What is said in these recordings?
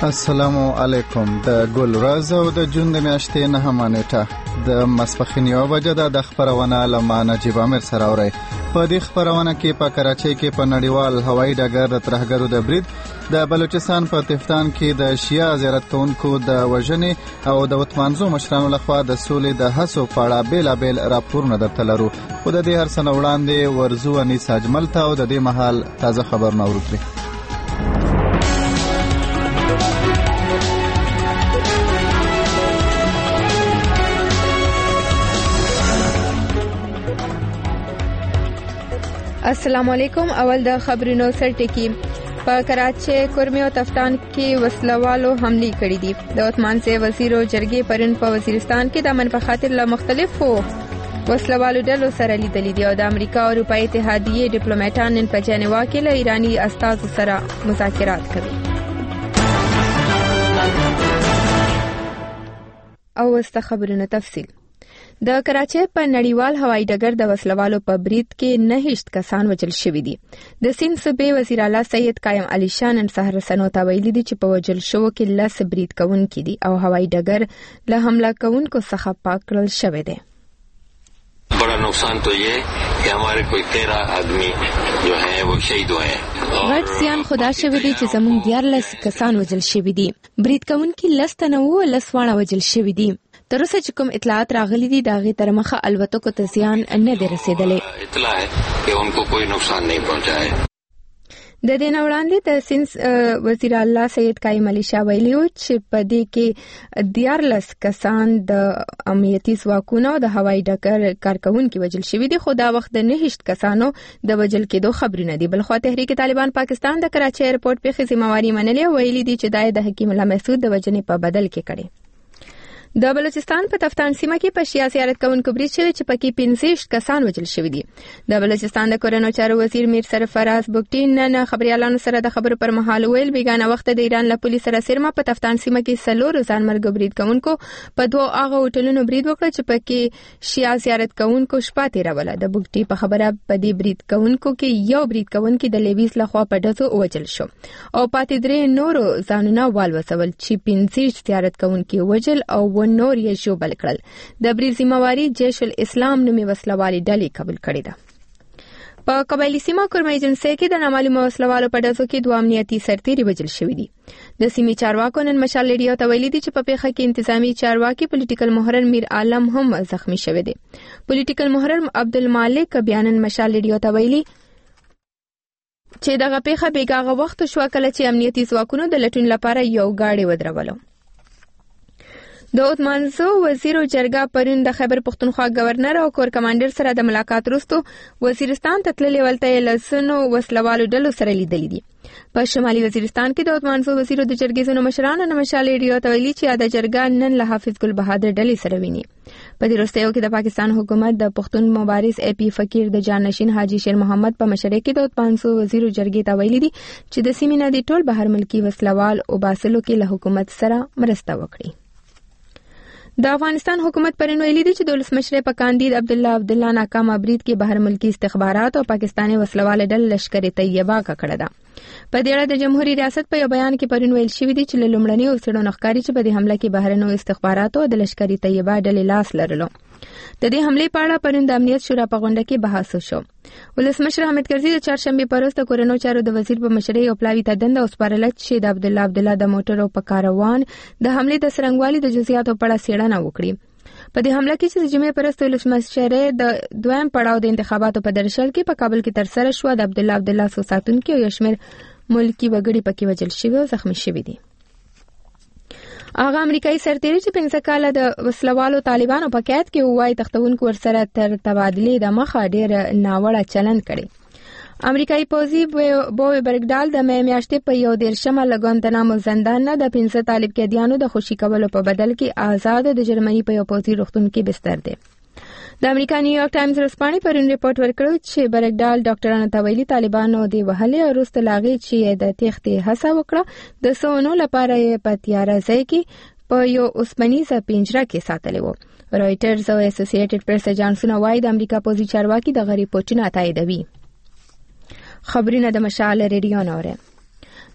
السلام علیکم. د ګل ورځ او د جون د میاشتې 9 نیټه د ماسپښین یو بجه د خبرونه لمه نجیب امیر سره اوري. په دې خبرونه کې په کراچۍ کې په نړیوال هوایي ډګر د ترهګرو د برید، د بلوچستان په تفتان کې د شیعه زیارت کوونکو د وژنې او د وطمانزو مشرانو لخوا د سولې د هڅو په اړه بیلابیل راپورونه درته لرو. خو د دې هر څه نه وړاندې ورځو انیس اجمل ته او د دې مهال تازه خبرونه اورو. السلام علیکم. اول د خبرونو سرټکی. په کراچۍ، کورمي او تفتان کې وسلوالو حمله کړې دي. د عثمان سي وزیرو جرګې پرون په وزیرستان کې د امن په خاطر له مختلفو وسلوالو ډلو سره لیدلې دي او د امریکا او اروپای اتحادیې ډیپلوماټان نن په جنیوا کې له ایرانی استازو سره مذاکرات کوي. او واست خبرونه تفصیل. د کراچۍ په نړیوال هوایي ډګر د وسلوالو په برید کې 9 کسان وژل شوي دي. د سیند صوبې وزیر اعلی سید قائم علي شاه نن سهار رسنیو ته ویلي دي چې په وژل شوو کې 10 برید کوونکي دي او هوایي ډګر له حمله کوونکو څخه پاک کړل شوی دی. बड़ा नुकसान तो ये कि हमारे कोई 13 आदमी जो हैं वो शहीद हुए हैं. غټ زیان خدا شوی دی چې زموږ 11 کسان وژل شوي دي. برید کوونکي 10 تنه وو، 10 وانه وژل شوي دي. تر اوسه چې کوم اطلاعات راغلي دي داغه تر مخه الوتکو ته زیان نه دی رسیدلی. اطلاع ہے کہ ان کو کوئی نقصان نہیں پہنچا ہے. د دې وړاندې د سیند وزیر اعلی سید قائم علي شاه ویلي و چې په دې کې 14 کسان د امنیتي ځواکونو د هوایي ډګر کارکونکو وژل شوي دي، خو دا وخت د 9 کسانو د وژل کېدو خبرونه دي. بلخو تحریک طالبان پاکستان د کراچۍ ایرپورټ په ذمہواری منلې ویلي دي چې د حکیم الله محسود د وژنې په بدل کې کړي. د بلوچستان په تفتان سیمه کې په شیعه زیارت کوونکو برید شوی چې پکې 65 کسان وژل شوي دي. د بلوچستان د کورنو چارو وزیر میر سرفراز بوګټي نن خبريالانو سره د خبرو پر مهال ویل بیگانه وخت د ایران له پولیس سره سرمه په تفتان سیمه کې 4 ځانمرګ برید کوونکو په 2 هغه هوټلونو برید وکړ چې پکې شیعه زیارت کوونکو شپه تیروله. د بوګټي په خبره په دې برید کوونکو کې یو برید کوونکی د لیویز لخوا په ډزو وژل شو او پاتې 3 نورو ځانونه والوسول چې 15 زیارت کوونکي وژل او نور یې شوبل کړل. د برید ذمہواری جیش الاسلام نومي وسلوالي ډلې قبول کړې ده. په قبایلی سیمه کورمه ایجنسی کې د نامعلومه وسلوالو په ډزو کې 2 امنیتي سرتیري وژل شوي دي. د سیمې چارواکو نن مشال ریډیو ته ویلي دي چې په پیښه کې انتظامی چارواکي پولیټیکل محرر میر عالم هم زخمی شوی دی. پولیټیکل محرر عبدالمالک بیانن مشال ریډیو ته ویلي چې دغه پیښه بیګاغه وخت شو کله چې امنیتي ځواکونو د لټون لپاره یو گاډي ودرولو. د عثمانزو وزیرو جرګه پرون د خیبر پختونخوا گورنر او کور کمانډر سره د ملاقات وروسته وزیرستان ته تللې ولته لسنو وسلوالو ډلو سره لیدلې دي. په شمالي وزیرستان کې د عثمانزو وزیرو د جرګې زونو مشرانو نه مشال ریډیو ته ویلي چې د جرګه نن له حافظ ګل بهادر ډلې سره ویني. په دې وروستیو کې د پاکستان حکومت د پښتون مبارز اے پی فقیر د جانشین حاجی شیر محمد په مشرۍ کې د عثمانزو وزیرو جرګې ته ویلي دي چې د سیمې نه د ټول بهر ملکی وسلوال او باسلو کې له حکومت سره مرسته وکړي. د افغانستان حکومت پرون ویلي دي چې د ولسمشر په کاندید عبدالله ناکامه برید کې بهر ملکی استخبارات او پاکستاني وسلواله ډلې لشکر طیبه کړه ده. په دې اړه د جمهوریت ریاست په یو بیان کې پرون ویل شوی دی چې لومړنی اوسړو نخکاری چې په دې حمله کې بهرنیو استخباراتو او د لشکر طیبه ډلې لاس لرلو. د دې حمله په اړه پرون د امنیت شورا په غونډه کې بحث وشو. ولسمشر حامد کرزي د چهارشنبه پروز د کورونو چارو د وزیر په مشرۍ او پلاوی ته دنده وسپارل چې د عبدالله د موټرو په کاروان د حمله د سرنګوالي د جزئیاتو په اړه څېړنه وکړي. په دې حمله کې چې د جمعې پرست ولسمشر د دویم پړاو د انتخاباتو په درشل کې په کابل کې تر سره شو، د عبدالله سو ساتونکو او یشمیر ملکی وګړي پکې وژل شوي او زخمی شوي دي. هغه امریکایي سرتیری چې 15 کاله د وسلوالو طالبانو په قید کې وای تختونکو ورسره تر تبادلې د مخه ډیر ناوړه چلند کړي. امریکایي پوځي بوی برګډال د مې میاشتې په 11 لګونتنامو زندان نه د 15 طالب قیدیانو د خوشي کولو په بدل کې آزاد د جرمني په یو پوځي روغتون کې بستر دی. د امریکا نیویارک ټایمز رسپانې پرون ریپورت ورکړ چې برګډال ډاکټرانو ته ویلي طالبانو دی وهلې او وروسته لاغي چې د تېښتې هڅه وکړه د سونو لپاره یې په تیاره ځای کې په یو اوسپنیزه پنجره کې ساتلی و. رایټرز او اسوسییټډ پریس اجانسونه وايي د امریکا پوځي چارواکي دغه ریپورټونه تاییدوي. خبرونه د مشال ریډیو نوره.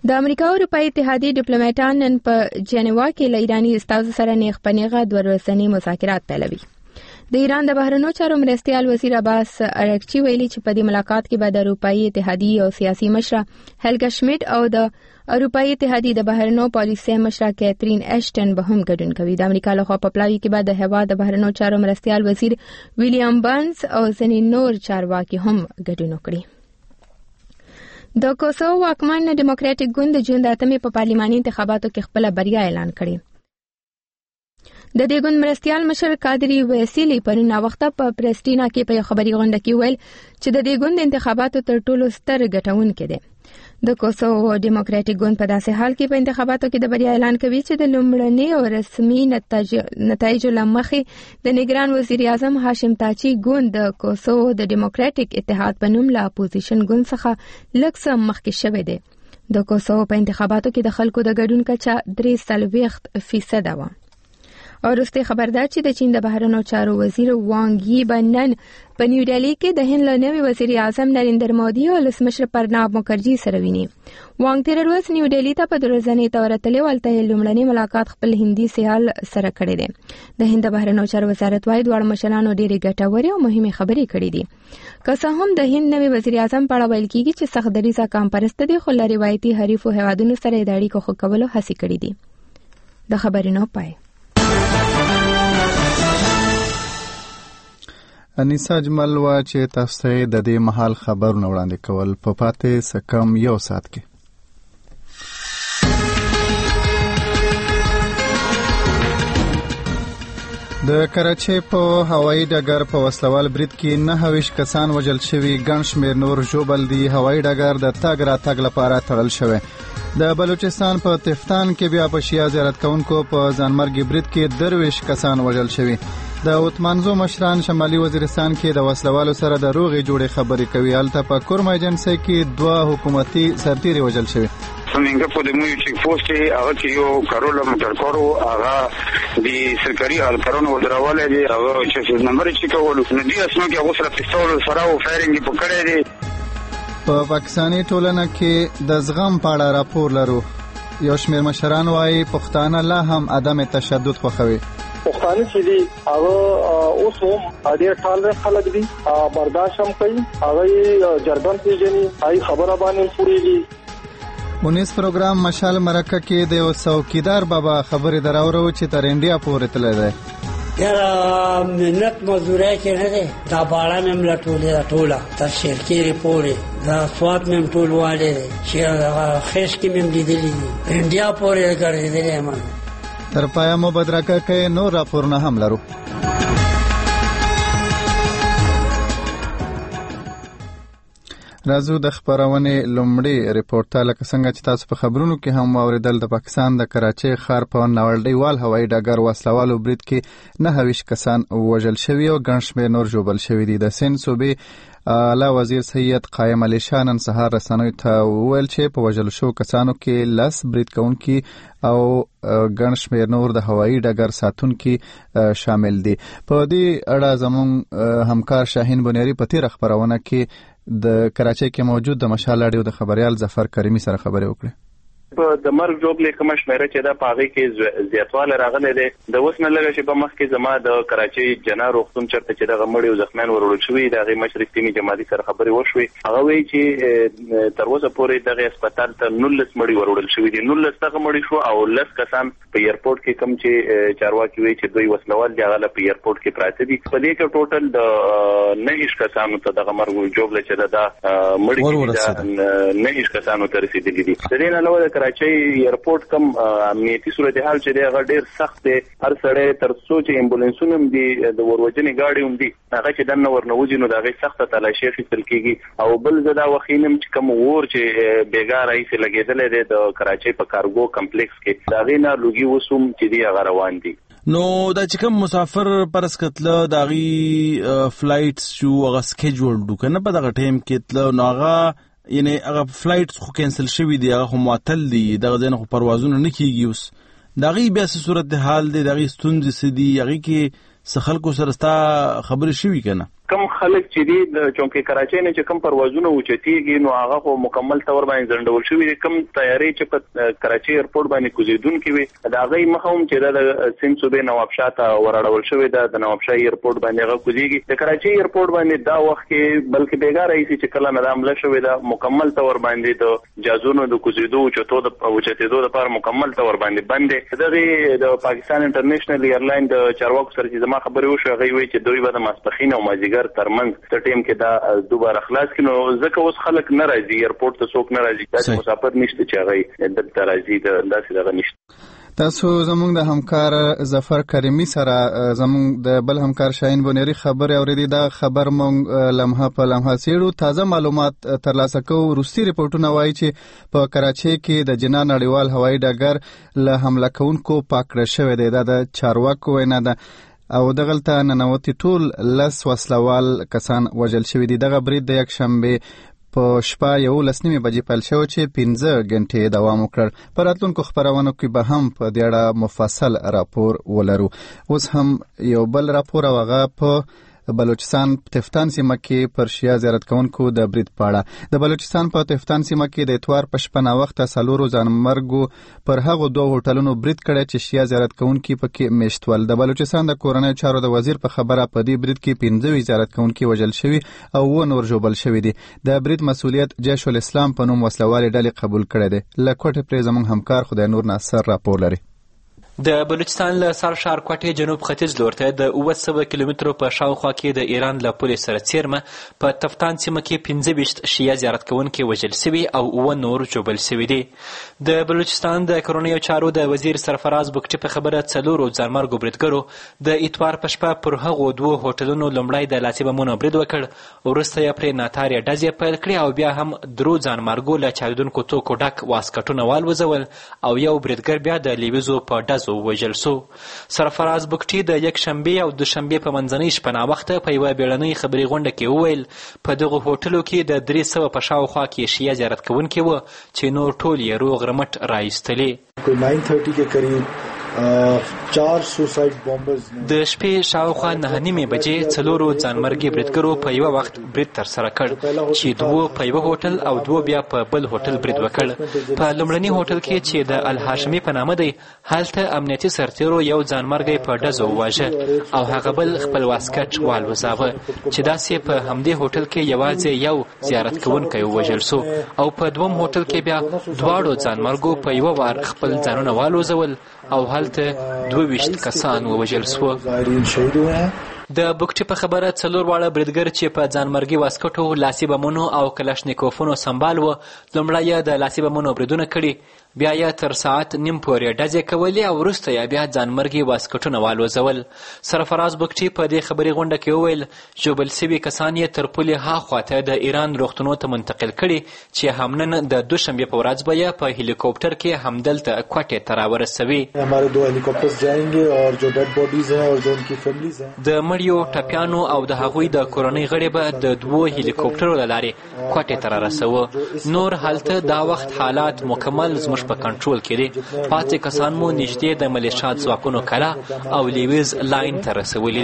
د امریکا او اروپای اتحادیې ډیپلوماټان نن په جنیوا کې له ایراني استازو سره نیغ په نیغه دوه ورځني مذاکرات پیلوي. د ایران د بهرنیو چارو مرستیال وزیر عباس ارغچی ویلي چې په دې ملاقات کې به د اروپای اتحادیې او سیاسي مشره هلګا شمیټ او د اروپای اتحادیې د بهرنیو پالیسۍ مشره کیترین اشټن به هم ګډون کوي. د امریکا لخوا په پلاوي کې به د هیواد د بهرنیو چارو مرستیال وزیر ویلیام بارنز او ځینې نور چارواکي هم ګډون وکړي. د کوسوو واکمن ډیموکراټیک ګوند د جون د 8 په پارلماني انتخاباتو کې خپل بریا اعلان کړي. د دې ګوند مرستیال مشر قادری ویسیلی پرون وخته په پرسټینا کې په خبري غونډه کې ویل چې د دې ګوند انتخاباتو تر ټولو ستر ګټونکې دي. د کوسوو ډیموکراټیک ګوند په داسې حال کې په انتخاباتو کې د بریا اعلان کوي چې د لومړني او رسمي نتایجو لمخې د نگران وزیر اعظم هاشم تاچی ګوند د کوسوو د ډیموکراټیک اتحاد په نوم له اپوزیشن ګوند څخه لږ څه مخکې شوی دی. د کوسوو په انتخاباتو کې د خلکو د ګډون کچه 3% و. او وروسته خبردار چې د چین د بهرنیو چارو وزیر وانګ یی بنن په نیو ډیلی کې د هند له نوي وزیر اعظم نریندر مودي او ولسمشر پرناب مکرجي سره ویني. وانګ تیر ورځ نیو ډیلی ته په ورځنۍ تور تللی ولته لومړنی ملاقات خپل هندي سیال سره کړی دی. د هند بهرنیو چارو وزارت وايي دوه مشرانو ډېری ګټورې او مهمه خبرې کړې دي. که څه هم د هند نوي وزیر اعظم په اړه ویل کیږي چې سخت دریځه کام پرست دي خو له روایتي حریفو هیوادونو سره د اړیکو ښه کولو هڅې کړې دي. د خبرونو پای انیسا جمل وا چې تاسو ته د دې محل خبرونه وړاندې کول په پاتې سکم یو ساعت کې. د کراچۍ په هوایي ډګر په وسلوال برید کې 29 کسان وژل شوي، ګڼ شمېر نور ژوبل دي. هوایي ډګر د تګ راتګ لپاره تړل شوی. د بلوچستان په تفتان کې بیا په شیعه زیارت کوونکو په ځانمرګي برید کې 23 کسان وژل شوي. د اوتمانزو مشران شمالي وزیرستان کې د وسلوالو سره د روغې جوړې خبرې کوي. هلته په کورما ایجنسۍ کې 2 حکومتي سرتیري وژل شوي. څنګه په دې موږ چې پوسټ هغه چې یو کارول موټر کارو هغه د سرکاري الکارونو ودرواله دي هغه چې نمبر چې کول نو دي اسنو کې هغه سره پستول سره او فایرینګ په کړی دي. په پاکستاني ټولنه کې د زغم په اړه راپور لرو. یو شمېر مشران وايي پښتانه لا هم عدم تشدد خوښوي. پښتانه چې دي هغه اوس هم ډېر ټالر خلک دي، برداشت هم کوي، هغه جربن پیژني، هغه خبره باندې پوریږي. 19 پروګرام مشال مرکه کې د یو څوکیدار بابا خبرې دراورو چې تر انډیا پورې تللی دی. یاره منت مزدورۍ کې نه دی، دا باړه مې ملټولې ټوله تر شیرکیرې پورې، دا سوات مې ټول والی دی چې خیش کې مې لیدلی دي، انډیا پورې ګرځېدلی یم. تر پایا مو بدرکه کې نور راپورونه هم لرو. راځو د خبرونې لومړی ریپورت ته. لکه څنګه چې تاسو په خبرونو کې هم واوریدل، د پاکستان د کراچۍ ښار په ناوړډیوال هوایي ډګر وسلوالو برید کې 29 کسان وژل شوي او ګڼ شمېر نور ژوبل شوي دي. د سند صوبې اعلی وزیر سید قائم علي شاه نن سهار رسنیو ته وویل چې په وژل شو کسانو کې 10 برید کوونکي او ګڼ شمېر نور د هوایي ډګر ساتونکي شامل دي. په دې اړه زموږ همکار شاهین بنياري په تېره خبرونه کې د کراچۍ کې موجود د مشال اډیو د خبريال ظفر کریمي سره خبرې وکړې. په د مرګ جوړلې کوم شمیره چې دا پاغي کې زیاتواله راغله ده. د اوس نه لږه چې په مخ کې زما د کراچۍ جنا روغتون چرته چې د غمړي او زخمیان ورول شوې د غي مشرق تیمي جماعتي سره خبرې وشوي. هغه وی چې تر اوسه پورې د هسپتال ته 19 مړي ورول شوې دي. 19 څنګه مړي شو او 10 کسان په ایرپورټ کې کم چې چارواکي وی چې دوی وسلوال دی هغه په ایرپورټ کې پراته دي. په دې کې ټوټل د 9 کسانو ته د مرګ جوړلې چې دا مړي 9 کسانو ته رسیدلي دي. د دې نه علاوه کراچۍ ایرپورټ کم امنیتي صورتحال چې دی هغه ډیر سخت دی. هر سړی تر څو چې امبولانسونه هم دي د وروجنې گاډي هم دي هغه چې دنه ورنوځي نو دغه سخته تلاشي اخیستل کیږي. او بل زدا وخینم چې کوم ور چې بیګار ایسه لګیدل دی د کراچۍ په کارګو کمپلیکس کې دا غینا لوګي وسوم چې دی هغه روان دي. نو دا چې کوم مسافر پرس کتله داغي فلایټس شو هغه سکیجول ډو کنه په دغه ټایم کې تل نو هغه یعنی هغه فلایټس خو کینسل شوی دی، هغه معطل دي، دغه ځین خو پروازونه نه کیږي. اوس دغه بیا صورت حال دی، دغه ستونزې سدي هغه کې څه خلکو سره ستا خبرې شوي کنه؟ کم خلک چې دي د چونکه کراچۍ نه چې کم پروازونه اوچتيږي نو هغه خو مکمل تور باندې ځنډول شوی دي. کم تیاری چې په کراچۍ ایرپورټ باندې کوزیدونکو وي دا غي مخاوم چې د سند صوبې نوابشاه ته ورړول شوی د نوابشاه ایرپورټ باندې هغه کوزيږي. د کراچۍ ایرپورټ باندې دا وخت کې بلکې بیګار ایسي چې کله نظام لشوي دا مکمل تور باندې د جازونو د کوزیدو چتو د اوچتېدو لپاره مکمل تور باندې بندې. دغه د پاکستان انټرنیشنل ایرلاین د چارواکو سره چې زما خبرې وشو غي وی چې دوی به د ماسپخین او مازیګر ترمنځ ته ټیم کې دا دوباره خلاص کینو ځکه اوس خلک ناراضي ایرپورټ ته څوک ناراضي دا مسافر نشته چې هغه د ترازی د داسې دغه نشته. تاسو زموږ د همکار ظفر کریمی سره زموږ د بل همکار شاهین بونیری خبر اوریدي. دا خبر مونږ لمحه په لمحه سیړو. تازه معلومات ترلاسه کوو. روسي ریپورتونه وایي چې په کراچۍ کې د جنان نړیوال هوایي ډګر له حمله کوونکو پاکړه شوی دی. دا د چارواکو وینا ده او دغلته ننوتي ټول 10 وسلوال کسان وژل شوي دي. دغه برید د یک شنبه په شپه 11:30 بجې پیل شو چې 15 غنټې دوام وکړ. په راتلونکو خبرونو کې به هم په دې اړه مفصل راپور ولرو. اوس هم یو بل راپور او هغه په بلوچستان تفتان سیمه کې پر شیا زیارت کوونکو د برید پاړه. د بلوچستان په تفتان سیمه کې د اتوار په شپه وخت سالورو ځانمرګو پر هغو دوه هوټلونو برید کړی چې شیا زیارت کوونکو پکې میشتول. د بلوچستان د کورنۍ چارو د وزیر په خبره په دې برید کې 15 زیارت کوونکو وژل شوي او و نور ژوبل شوي دي. د برید مسؤلیت جیش الاسلام په نوم وسلوالې ډلې قبول کړی دی. له کوټې پرې زموږ همکار خدای نور ناصر راپور لري. د بلوچستان له سرشار کوټې جنوب ختیځ لور ته د 900 کیلومترو په شاوخوا کې د ایران له پولې سره څیرمه په تفتان سیمه کې 15 شیعه زیارت کوونکي وژل شوي او 9 نور ژوبل شوي دي. د بلوچستان د کورنیو چارو د وزیر سرفراز بګټي په خبره 4 ځانمرګو بریدګرو د اتوار په شپه پر هغو دوه هوټلونو لومړی د لاسي بمونو برید وکړ، وروسته یې پرې ناتارې ډزې پیل کړې او بیا هم درو ځانمرګو له چاودونکو توکو ډک واسکټونه والوځول او یو بریدګر بیا د لیویزو په ډز وژل شو. سرفراز بګټي د یک شنبه او دوشنبه په منځنۍ شپه ناوخته په یوه بیړنۍ خبري غونډه کې وویل په دغه هوټلو کې د 300 په شاوخوا کې شیعه زیارت کوونکي وو چې نور ټول یې روغ رمټ راایستلي. 9:30 के करीब 4 सुसाइड बॉम्बर्स د شپې شاوخوا 9:30 بجې 4 ځانمرګي بریدګرو په یو وخت برید تر سره کړ چې دوه په یو هوټل او دوه بیا په بل هوټل برید وکړ. په لومړني هوټل کې چې د الهاشمي په نامه دی هلته امنیتي سرتیرو یو ځانمرګي په ډزو وواژه او هغه بل خپل واسکټ والوځاوه چې داسې په همدې هوټل کې یوازې یو زیارت کوونکی ووژل شو او په دوم هوټل کې بیا دواړو ځانمرګو په یو وار خپل ځانونه والوځول او هلته 22 کسان ووژل شو. د بګټي په خبره 4 واړه بریدګر چې په ځانمرګي واسکټو، لاسي بمونو او کلاشنیکوفونو سمبال و لومړی یې د لاسي بمونو بریدونه کړي، بیا یې تر ساعت نیم پورې ډزې کولې او وروسته یې بیا ځانمرګي واسکټونه والوځول. سرفراز بګټي په دې خبري غونډه کې وویل ژوبل شوي کسان یې تر پولې هاخوا ته د ایران روغتونو ته منتقل کړي چې همنن د دوشنبې په ورځ به یې په هلیکوپټر کې همدلته کوټې ته راورسوي. हमारे 2 हेलीकॉप्टर्स जाएंगे और जो डेड बॉडीज हैं और जो उनकी फैमिलीज हैं د مړیو ټپیانو او د هغوی د کورنۍ غړي به د 2 هلیکوپټرو له لارې کوټې ته رارسوه. نور هلته دا وخت حالات مکمل زموږ په کنټرول کې دي. پاتې کسان مو نږدې د ملیشات ځواکونو کلا او لیویز لاین ته رسولي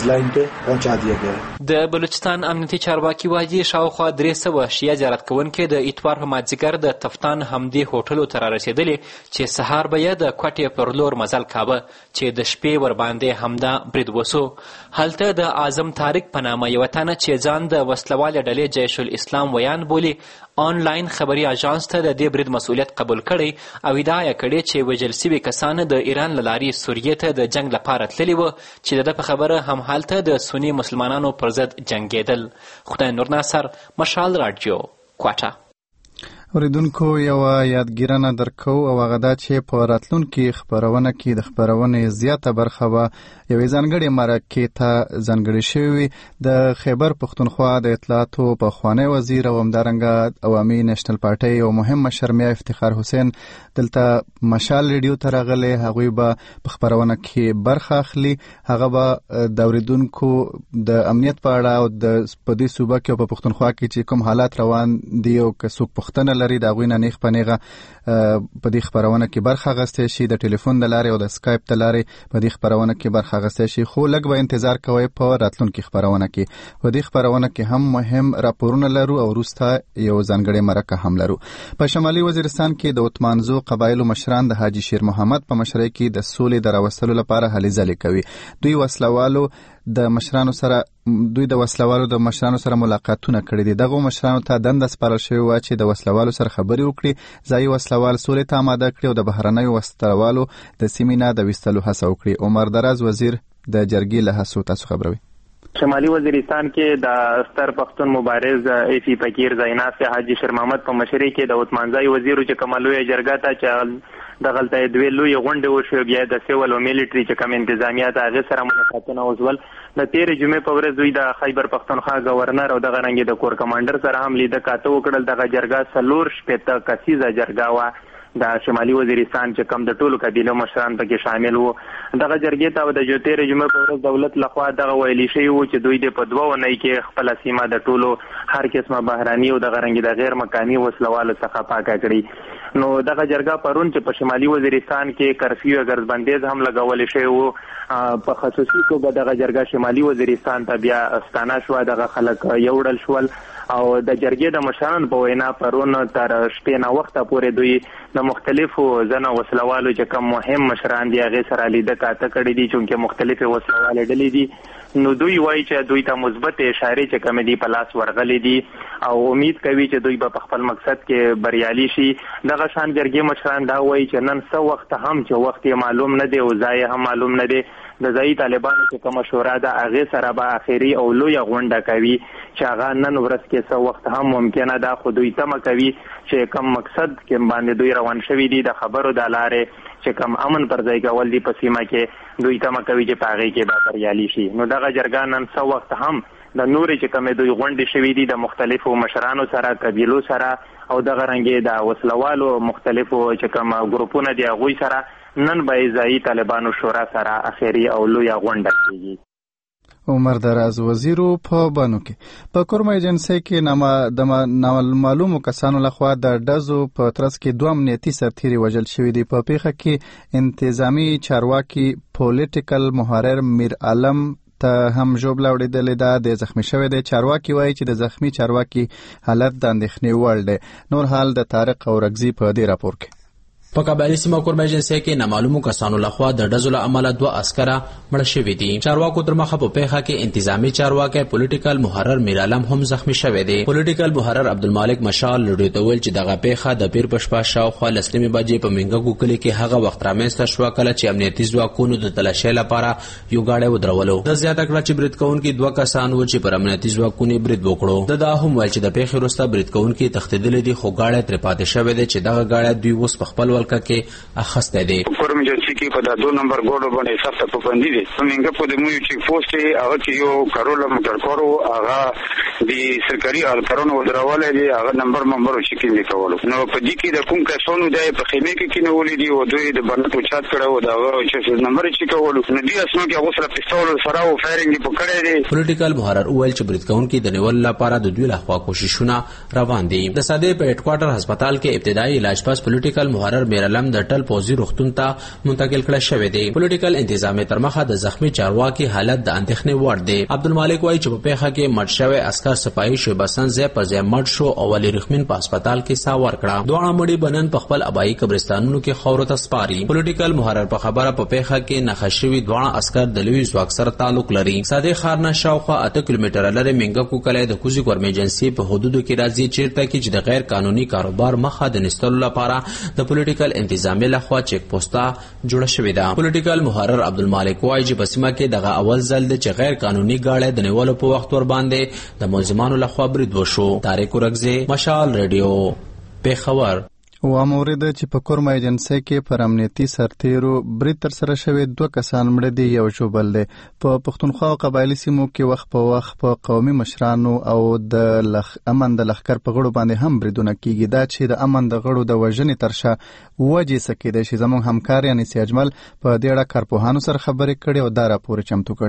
دي. د بلوچستان امنیتي چارواکي وايي شاوخوا 300 شیعه زیارت کوونکي د اتوار په مازدیګر د تفتان همدې هوټلو ته رارسېدلي چې سهار به یې د کوټې پر لور مزل کاوه چې د شپې ورباندې همدا برید وسو. هلته د اعظم طارق په نامه یو تنه چې ځان د وسلوالې ډلې جیش الاسلام ویان بولي آنلاین خبري اژانس ته د دې برید مسؤلیت قبول کړی او ادعا یې کړې چې وژل شوي کسان د ایران له لارې سوریې ته د جنگ لپاره تللي وو چې د ده په خبره هم هلته د سني مسلمانانو پر ضد جنګېدل. خدای نور ناصر، مشال رادیو، کوټه. اوریدونکو یو یادګیرنه درکو او هغه دا چې په راتلونکي خبرونه کې د خبرونې زیاته برخه به یوې ځانګړې مرکې ته ځانګړې شوې. د خیبر پښتونخوا د اطلاعاتو پخوانی وزیر او همدارنګه عوامي نیشنل پارټۍ او مهم مشر میا افتخار حسین دلته مشال ریډیو ته راغلی. هغوی به په خبرونه کې برخه اخلي. هغه به د اوریدونکو د امنیت په اړه او د په دې صوبه کې او په پښتونخوا کې چې کوم حالات روان دي او که څوک پوښتنه لري د غوینه نیغ پنیغه په دې خبرونه کې برخه غستې شي د ټلیفون د لارې او د سکایپ د لارې په دې خبرونه کې برخه غستې شي خو لږ به انتظار کوئ په راتلونکي خبرونه کې په دې خبرونه کې هم مهم راپورونه لرو او وروسته یو ځانګړی مرکه هم لرو په شمالي وزیرستان کې د اتمانزو قبایلو مشران د حاجی شیر محمد په مشرۍ کې د سولې د راوستلو لپاره هلې ځلې کوي دوی وسلوالو د مشرانو سره ملاقاتونه کړي دي دغه مشرانو ته دنده سپارل شوې و چې د وسلوالو سره خبرې وکړي ځایي وسلوال سولې ته آماده کړي او د بهرنیو وسلوالو د سیمې نه د ویستلو هڅه وکړي عمر دراز وزیر د جرګې له هڅو تاسو خبروي شمالي وزیرستان کې د ستر پښتون مبارز ایفی فقیر زیناس حاجی شیر محمد په مشرۍ کې د اتمانځای وزیر چې کمالوی جرګه ته چې د غلطۍ دوی لوی غونډه وشو بیا د سیول او میلیټری چې کوم انتظامیات هغه سره ملاقاتونه وزول د 13 جمعې په ورځ دوی د خیبر پختونخوا گورنر او د غرنګي د کور کمانډر سره هم لیده کاته وکړل د جرګه سلور شپته کسیزه جرګه وا د شمالي وزیرستان چې کم د ټولو قبیلو مشران پکې شامل وو دغه جرګې ته د 13 جمعې په ورځ دولت لخوا دغه ویلي شوی وو چې دوی د په 2 ونې کې خپل سیمه د ټولو هر قسمه بهراني او د غرنګي د غیر مقامي وسلوالو څخه پاکه کړي نو دغه جرګه پرون چې په شمالي وزیرستان کې کرفیو غرضبندیز هم لګول شوی وو په خصوصي توګه دغه جرګه شمالي وزیرستان ته بیا استانه شو دغه خلک یوړل شول او د جرګې د مشرانو په وینا پرون تر شپې نه وخته پورې دوی د مختلفو ځنه وسلوالو چې کوم مهم مشران دي هغه سره لیده کاته کړي دي چې مختلفه وسلوال ډلې دي نو دوی وایي چې دوی ته مثبت اشاره چې کوم دي په لاس ورغلي دي او امید کوي چې دوی په خپل مقصد کې بریالي شي دغه شان جرګې مشران دا وایي چې نن څو وخت هم چې وخت معلوم نه دی او ځای هم معلوم نه دی د ځای طالبانو چې کوم شورا د هغه سره به اخیری او لوی غونډه کوي چې هغه نن ورځ کې څو وخت هم ممکنه ده خو دوی تمه کوي چې کوم مقصد کې باندې دوی روان شوي دي د خبرو د لارې چې کوم امن پر ځای کول دي په سیمه کې دوی تمه کوي چې په هغه کې به بریالي شي نو دغه جرګه نن څو وخت هم د نورې چې کومې دوی غونډې شوي دي د مختلفو مشرانو سره قبیلو سره او دغه رنګې د وسلوالو مختلفو چې کوم ګروپونه دي هغوی سره نن به ځایي طالبانو شورا سره اخیری او لوی غونډه کیږي عمر دراز وزیرو په بانو کې په کورما ایجنسی کې د معلومو کسانو لخوا د ډزو په ترڅ کې 2 امنیتي سرتیري وژل شوي دي په پیښه کې انتظامی چارواکي پولیټیکل محرر میر عالم ته هم ژوبله وړېدلې ده د زخمی شوی دی چارواکي وایي چې د زخمی چارواکي حالت د اندېښنې وړ دی نور حال د طارق اورکزي په دې راپور کې په قبایلی سیمه کورما ایجنسی کې نامعلومو کسانو لخوا د ډزو له امله 2 عسکر مړه شوي دي چارواکو تر مخه په پیښه کې انتظامی چارواکي پولیټیکل محرر میر عالم هم زخمی شوی دی پولیټیکل محرر عبدالمالک مشال لړۍ ته ویل چې دغه پیښه د پیر پشپا شاوخوا لسلمې بجې په منګکو کلي کې هغه وخت رامنځته شوه کله چې امنیتي ځواکونو د تلاشۍ لپاره یو گاډی ودرولو د زیاته کړه چې برید کوونکي 2 کسان و چې پر امنیتي ځواکونو برید وکړو دا هم ویل چې د پیښې وروسته برید کوونکي تښتېدلي دي خو گاډی ترې پاتې شوی دی چې دغه گاډی دوی اوس په خپل ولکه کې اخسته دي کورم جنسي کې په 2 نمبر ګوډو باندې سخت پابندي دي څنګه په دې موږ چې پوسټ هغه چې یو کارول موټر کارو هغه د سرکاري الکارونو ودرواله دي هغه نمبر چې کې لیکولو نو په دې کې د کوم کسانو د په خیمه کې نه ولې دي او دوی د باندې چات کړو دا چې نمبر چې کولو نو دې اسنو کې هغه سره پستول سره او فایرینګ په کړی دي پولیټیکل محرر ویل چې برید کوونکي د نیول لپاره د دوی لخوا کوششونه روان دي د ساده په هډ کوارټر هسپتال کې ابتدایي علاج پاس پولیټیکل محرر میر علم د ټل پوزي روغتون ته منتقل کړل شوی دی پولیټیکل انتظامی تر مخه د زخمی چارواکي حالت د اندېښنې وړ دی عبدالمالک وایي چې په پیښه کې مړ شوی عسکر سپاهي شعیب حسن ځای پر ځای مړ شو او علي رحمین په هسپتال کې ساه ورکړه دوه مړي بنن په خپل ابایي قبرستانونو کې خاورو ته سپاري پولیټیکل محرر په خبره په پیښه کې نخښوي دوه عسکر د لوی ځواک سره تعلق لري صادق خارنه شاوخوا 8 کیلومتره لري منګکو کلی د کوزي کورم ایجنسی په حدودو کې راځي چیرته کې چې د غیر قانوني کاروبار مخه د نستلو لپاره د پولیټیکل انتظامی لخوا چیک پوسټا جوړه شوې ده پولیټیکل محرر عبدالمالک وایي چې په سیمه کې دغه اول ځل د غیر قانوني گاډي د نیولو په وخت ور باندې د ملزمانو لخوا برید وشو طارق اورکزي مشال ریډیو پیښور و مورید چې په کورما ایجنسی کې پر امنیتي سرتیرو برید تر سره شوی 2 کسان مړه دي یو ژوبل دي په پښتونخوا او قبایلی سیمو کې وخت په وخت په قومي مشرانو او د امن د لخر په غړو باندې هم بریدونه کیږي دا چې د امن د غړو د وژنې ترشا وجې سکه دي چې زموږ همکار یعنی سي اجمل په دې اړه کارپوهانو سره خبرې کړې او دا راپور چمتو کړي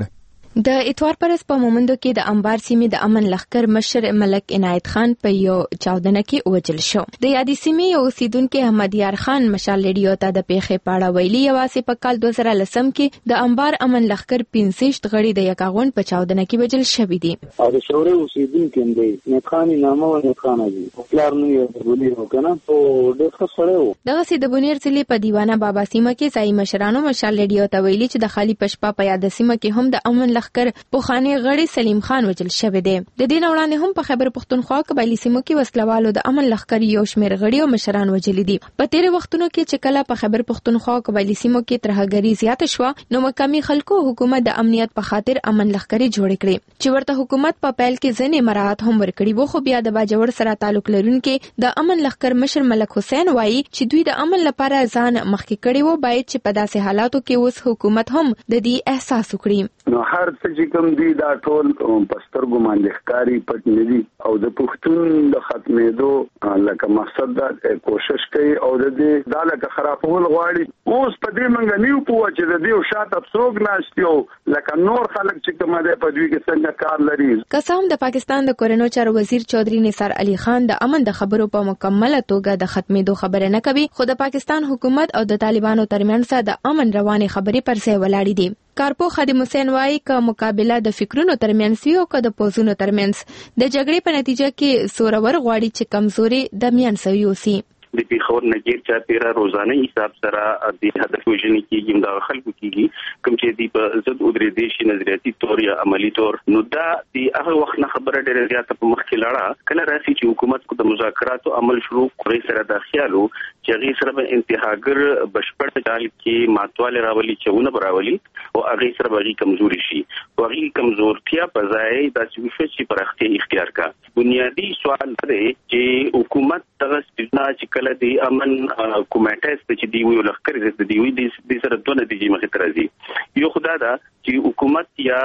د اتوار پرس په مومندو کې د انبار سیمې د امن لخر مشر ملک عنایت خان په یو چاودنه کې وژل شو. د یادې سیمې یو اوسیدونکو احمد یار خان مشال ریډیو ته د پیښې پاړه ویلي یوازې په کال 2010 کې د انبار امن لخر 65 غړي د یکاغون په چاودنه کې وژل شوي دي. او د شوري اوسیدونکو هم دی نخانی نامه و نخانه دي پلار نو یې بونیر وکنه او د خسرو دغه سي د بونیر ضلع په دیوانه بابا سیمه کې ځای مشرانو مشال ریډیو ته ویلي چې د خالی پشپا په یاد سیمه کې هم د امن لخر پوخانی غړي سلیم خان وجل شوی دی. د دې وړاندې هم په خیبر پختونخوا قبایلی سیمو کې وسلوالو د امن لخر یو شمېر غړي او مشران وجل دي. په تیر وختونو کې چې کله په خیبر پختونخوا قبایلی سیمو کې ترهګری زیاته شو نو مقامي خلکو حکومت د امنیت په خاطر امن لخرې جوړ کړي چې ورته حکومت په پیل کې ځنې مراحت هم ورکړي وو. خو بیا د باجوړ سره تعلق لرونکي د امن لخر مشر ملک حسین وایي چې دوی د امن لپاره ځان مخکې کړي وو باید چې په داسې حالاتو کې اوس حکومت هم د دې احساس وکړي. نو هر څه چې کوم دی دا ټول پسترګو باندې ښکاری پټ ندي او د پښتون د ختمېدو لکه مقصد دا کوشش کوي او د دې دا لکه خرابول غواړي. اوس په دې منګ نیو پوه چې د دې شاته څوک ناشتیو لکه نور خلک چې کوم دی په دوی کې څنګه کار لري. قسم د پاکستان د کورنو چارو وزیر چودھری نثار علي خان د امن د خبرو په مکمله توګه د ختمېدو خبره نه کوي خو د پاکستان حکومت او د طالبانو ترمنځ د امن رواني خبرې پر ځای ولاړې دي. کارپو خادم حسین وایي ک مقابله د فکرونو ترمنځ وي او ک د پوزونو ترمنځ د جګړې په نتیجه کې سورور غواړي چې کمزوري د میان سوي اوسي. د پیښور نګیر چا پیرا روزانه حساب سره د هدف وژنې کېږي د خلکو کېږي کوم چې دی په ضد ودرې دیشي نظریاتي تور یا عملی تور نو دا د هغه وخت نه خبره ډېره زیاته په مخ کې لاړه کله راسي چې حکومت کو د مذاکراتو عمل شروع کړی سره د خیالو چې هغه سره به انتهاګر بشپړ ډال کې ماتواله راولي چونه براولي او هغه سره به کمزوري شي او هغه کمزورتیا په ځای د چې پرختي اختیار کا. بنیادی سوال دی چې حکومت دغه ستنه چې کله دی امن کومټاس چې دی ویل لخر د دی وی د سره دونه دی مخه ترازی یو خدای دا چې حکومت یا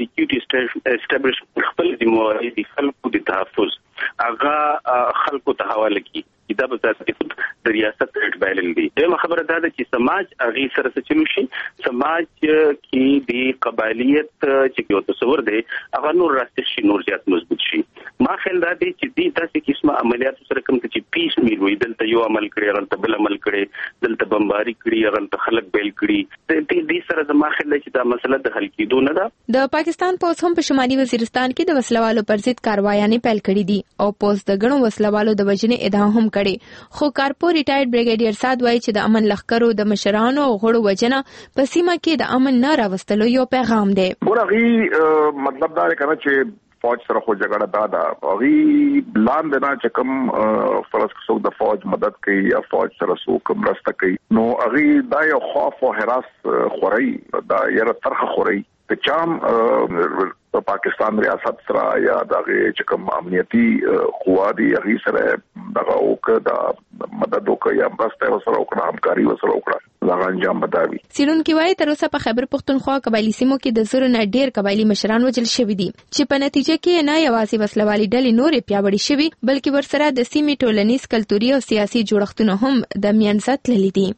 سکیورټي اسټابلیشمنت خپل ذمہواری دي خلکو د تحفظ هغه خلکو ته حواله کی دا به د ریاست اټبایل دي. دا خبره ده چې سماج هغه سره چلو شي سماج کې د قبایلیت چې یو تصور دی هغه نور راستي شي نور زیات مضبوط شي. ما خیال دا دی چې د تاسو قسمه عملیات سره کوم چې پیس میل وي دلته یو عمل کړی غلطه بل عمل کړی دلته بمباری کړی غلطه خلک بیل کړی دې سره د ما خیال چې دا مسله د حل کېدو نه ده. د پاکستان پولیس هم په شمالي وزیرستان کې د وسلوالو پر ضد کاروایانې پیل کړې دي او پولیس د غنو وسلوالو د وژنې ادعا هم کړي خو کارپو ریټایرډ بریګیډیر ساد وایي چې د امن لخرو د مشرانو او غړو وجنه په سیمه کې د امن نه راوستلو یو پیغام دی. ورغي مطلب دا کنه چې فوج سره خو جګړه دا غي لاندې نه چې کوم فرض څوک د فوج مدد کوي یا فوج سره څوک مرسته کوي نو غي دا یو خوف او هراس خوري دا یره ترخه خوري ته چام په پاکستان ریاست سره یا دغه چې کوم امنیتي قوا دي هغه سره دغه وکړه د مدد وکړه یا مرسته وسره وکړه همکاري وسره وکړه دا انجام بداوي. سیلون کې وایي تر اوسه په خیبر پختونخوا قبایلی سیمو کې د زورو نه ډیر قبایلی مشران وژل شوي دي چې په نتیجه کې نه یوازې وسلوالي ډلې نورې پیاوړې شوي بلکې ورسره د سیمې ټولنیز کلتوري او سیاسي جوړښتونه هم د میانځت تللي دي.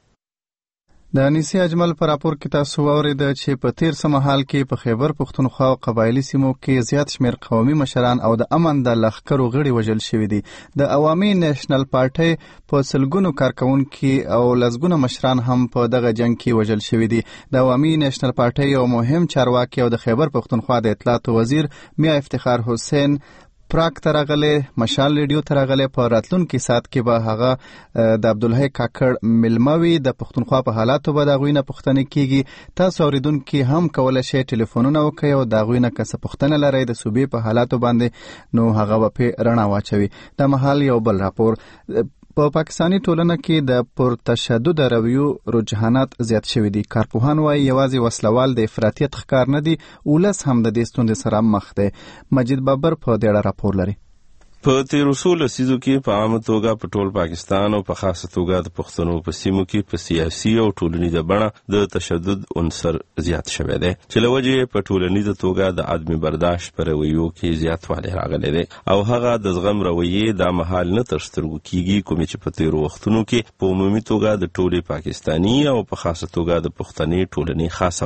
د انیسي اجمل پر راپور کې تاسو واورید چې په تیر سمحال کې په خیبر پختونخوا او قبایلی سیمو کې زیات شمیر قومي مشران او د امن د لخرو غړي وژل شوي دي. د عوامي نېشنل پارټي په سلګونو کارکونکو او لزګونو مشران هم په دغه جنگ کې وژل شوي دي. د عوامي نېشنل پارټي یو مهم چارواکي او د خیبر پختونخوا د اطلاعات وزیر میا افتخار حسین پراک ترغله مشال ریډیو ترغله په راتلونکي سات کې به هغه د عبدالحی کاکړ ملموي د پښتونخوا په حالاتو به د غوینه پښتنه کیږي. تاسو اوریدونکو هم کولای شئ ټلیفونونه وکړئ او د غوینه کس پښتنه لري د صوبې په حالاتو باندې نو هغه په رڼا واچوي. د محل یو بل راپور په پاکستانی ټولنه کې د پرتشدد رویو رجحانات زیات شوي دي. کارپوهان وايي یوازې وسلوال د افراطیت ښکار نه دي ولس هم د دې ستونزې سره مخ دی. مجید بابر په دې اړه راپور لري. په تیرو څو لسیزو کې په عامه توګه په ټول پاکستان او په خاصه توګه د پښتنو په سیمو کې په سیاسي او ټولنیزه بڼه د تشدد عنصر زیات شوی دی چې له وجې په ټولنیزه توګه د عدم برداشت پر رویو کې زیاتوالی راغلی دی او هغه د زغم رویې د مهال نه تر سترګو کیږي کوم چې په تیرو وختونو کې په عمومي توګه د ټولې پاکستاني او په خاصه توګه د پښتني ټولنې خاصه وه.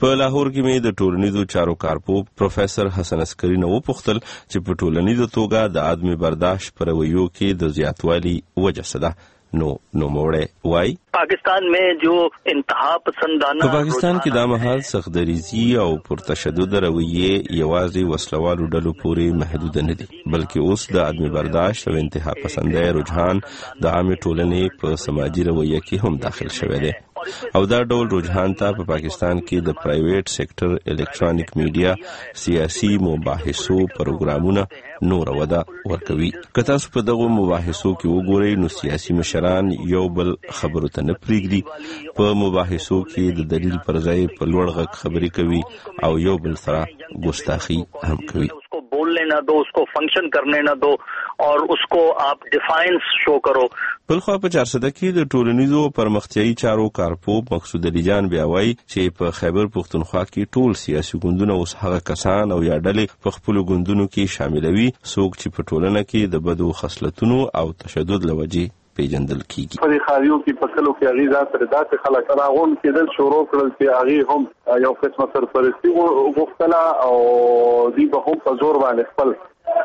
په لاهور کې مې د ټولنیزو چارو کارپوه پروفیسور حسن عسکری نه وپوښتل چې په ټولنیزو توګه د عدم برداشت پر رویو کې د زیاتوالي وجه څه ده. نو موړی وای پاکستان में जो इंतहा पसंदाना په پاکستان کې دا مهال سختدریزي او پرتشدد رویې یوازې وسلوالو ډلو پورې محدود نه دي، بلکې اوس د عدم برداشت او انتها پسندۍ رجحان د عامه ټولنې په سماجي رویه کې هم داخل شوی دی او دا ډول رجحان ته په پاکستان کې د پرایویټ سېکټر، الکترونیک میډیا، سیاسي مباحثو پروګرامونه نور وده ورکوي. که تاسو په دغه مباحثو کې وګورئ نو سیاسي مشران یو بل خبرو ته نه پریږدي، په مباحثو کې د دلیل پر ځای په لوړ غږ خبرې کوي او یو بل سره ګستاخی هم کوي. बोलने ना दो, उसको फंक्शन करने ना दो और उसको आप डिफाइंस शो करो. بلخوا په 400 کې د ټولنیزو پرمختیایي چارو کارپوه مقصود علي جان بیا وایي چې په خیبر پښتونخوا کې ټول سیاسي ګوندونه اوس هغه کسان او یا ډلې په خپل ګوندونو کې شاملوي څوک چې په ټولنه کې د بدو خصلتونو او تشدد لوجې پیژندل کیږي. په خاریو کې په کلو کې اغیزه تر داسې خلک راغون کېدل شروع کړل چې هغه هم یو قسمه سرپرستی غوښتله او دوی به هم په زور باندې خپل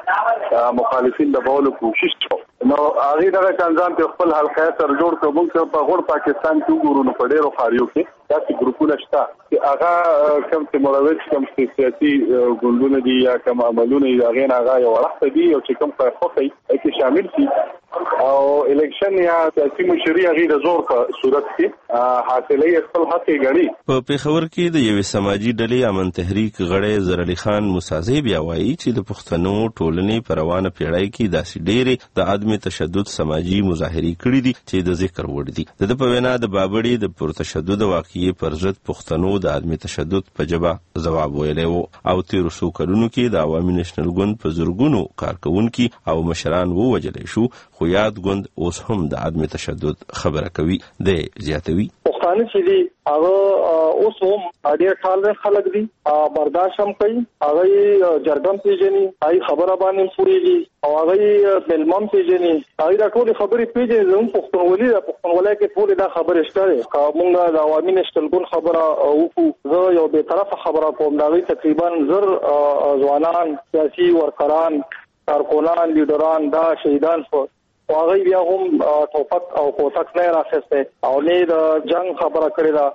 مخالفین د بولو کوشش وکړ. نو هغه دغه ځان ته خپل حلقه سره جوړ کړو چې په غوړ پاکستان کې ګورونو په ډیرو خاریو کې داسې ګروپونه شته چې هغه کوم چې مروج کوم سیاسي ګوندونه دي یا کوم عملونه دي هغه نه هغه یو وخت دي او چې کوم په خوخي کې شامل دي او الیکشن یا سیاسي مشري هغه د زور په صورت کې حاصلې خپل حق غړي. په پیښور کې د یوې سماجی ډلې امن تحریک غړی زر علي خان موسازی بیا وایي چې د پښتنو ټولنې په روانه پیړۍ کې داسې ډېرې د عدم تشدد سماجی مظاهرې کړې دي چې د ذکر وړ دي. د په وینا د بابړي د پرتشدد واقعي پر ضد پښتنو د عدم تشدد په جبه ځواب ویلی وو او تیرو څو کلونو کې د عوامي نېشنل ګوند په زرګونو کارکونکي او مشران ووجلی شو، خو یاد ګوند اوس هم د عدم تشدد خبره کوي. د زیاتوي پښتانه چې دي هغه اوس هم ډېر ټال خلک دي، برداشت هم کوي، هغه جرګم پیژني، هغه خبره باندې پوریږي او هغه بلمم پیژني، هغه دا ټول خبرې پیژني. زموږ پښتونولي د پښتونولۍ کې ټول دا خبرې شته. موږ د عوامي نېشنل ګوند خبره وکړو، زه یو به طرفه خبره کوم، دا تقریبا زر ځوانان، سیاسي ورکران، کارکونان، لیډران دا شهیدان شو. هغه بیا هم توپک او کوتک نه راخسته او نه د جنگ خبره کړې ده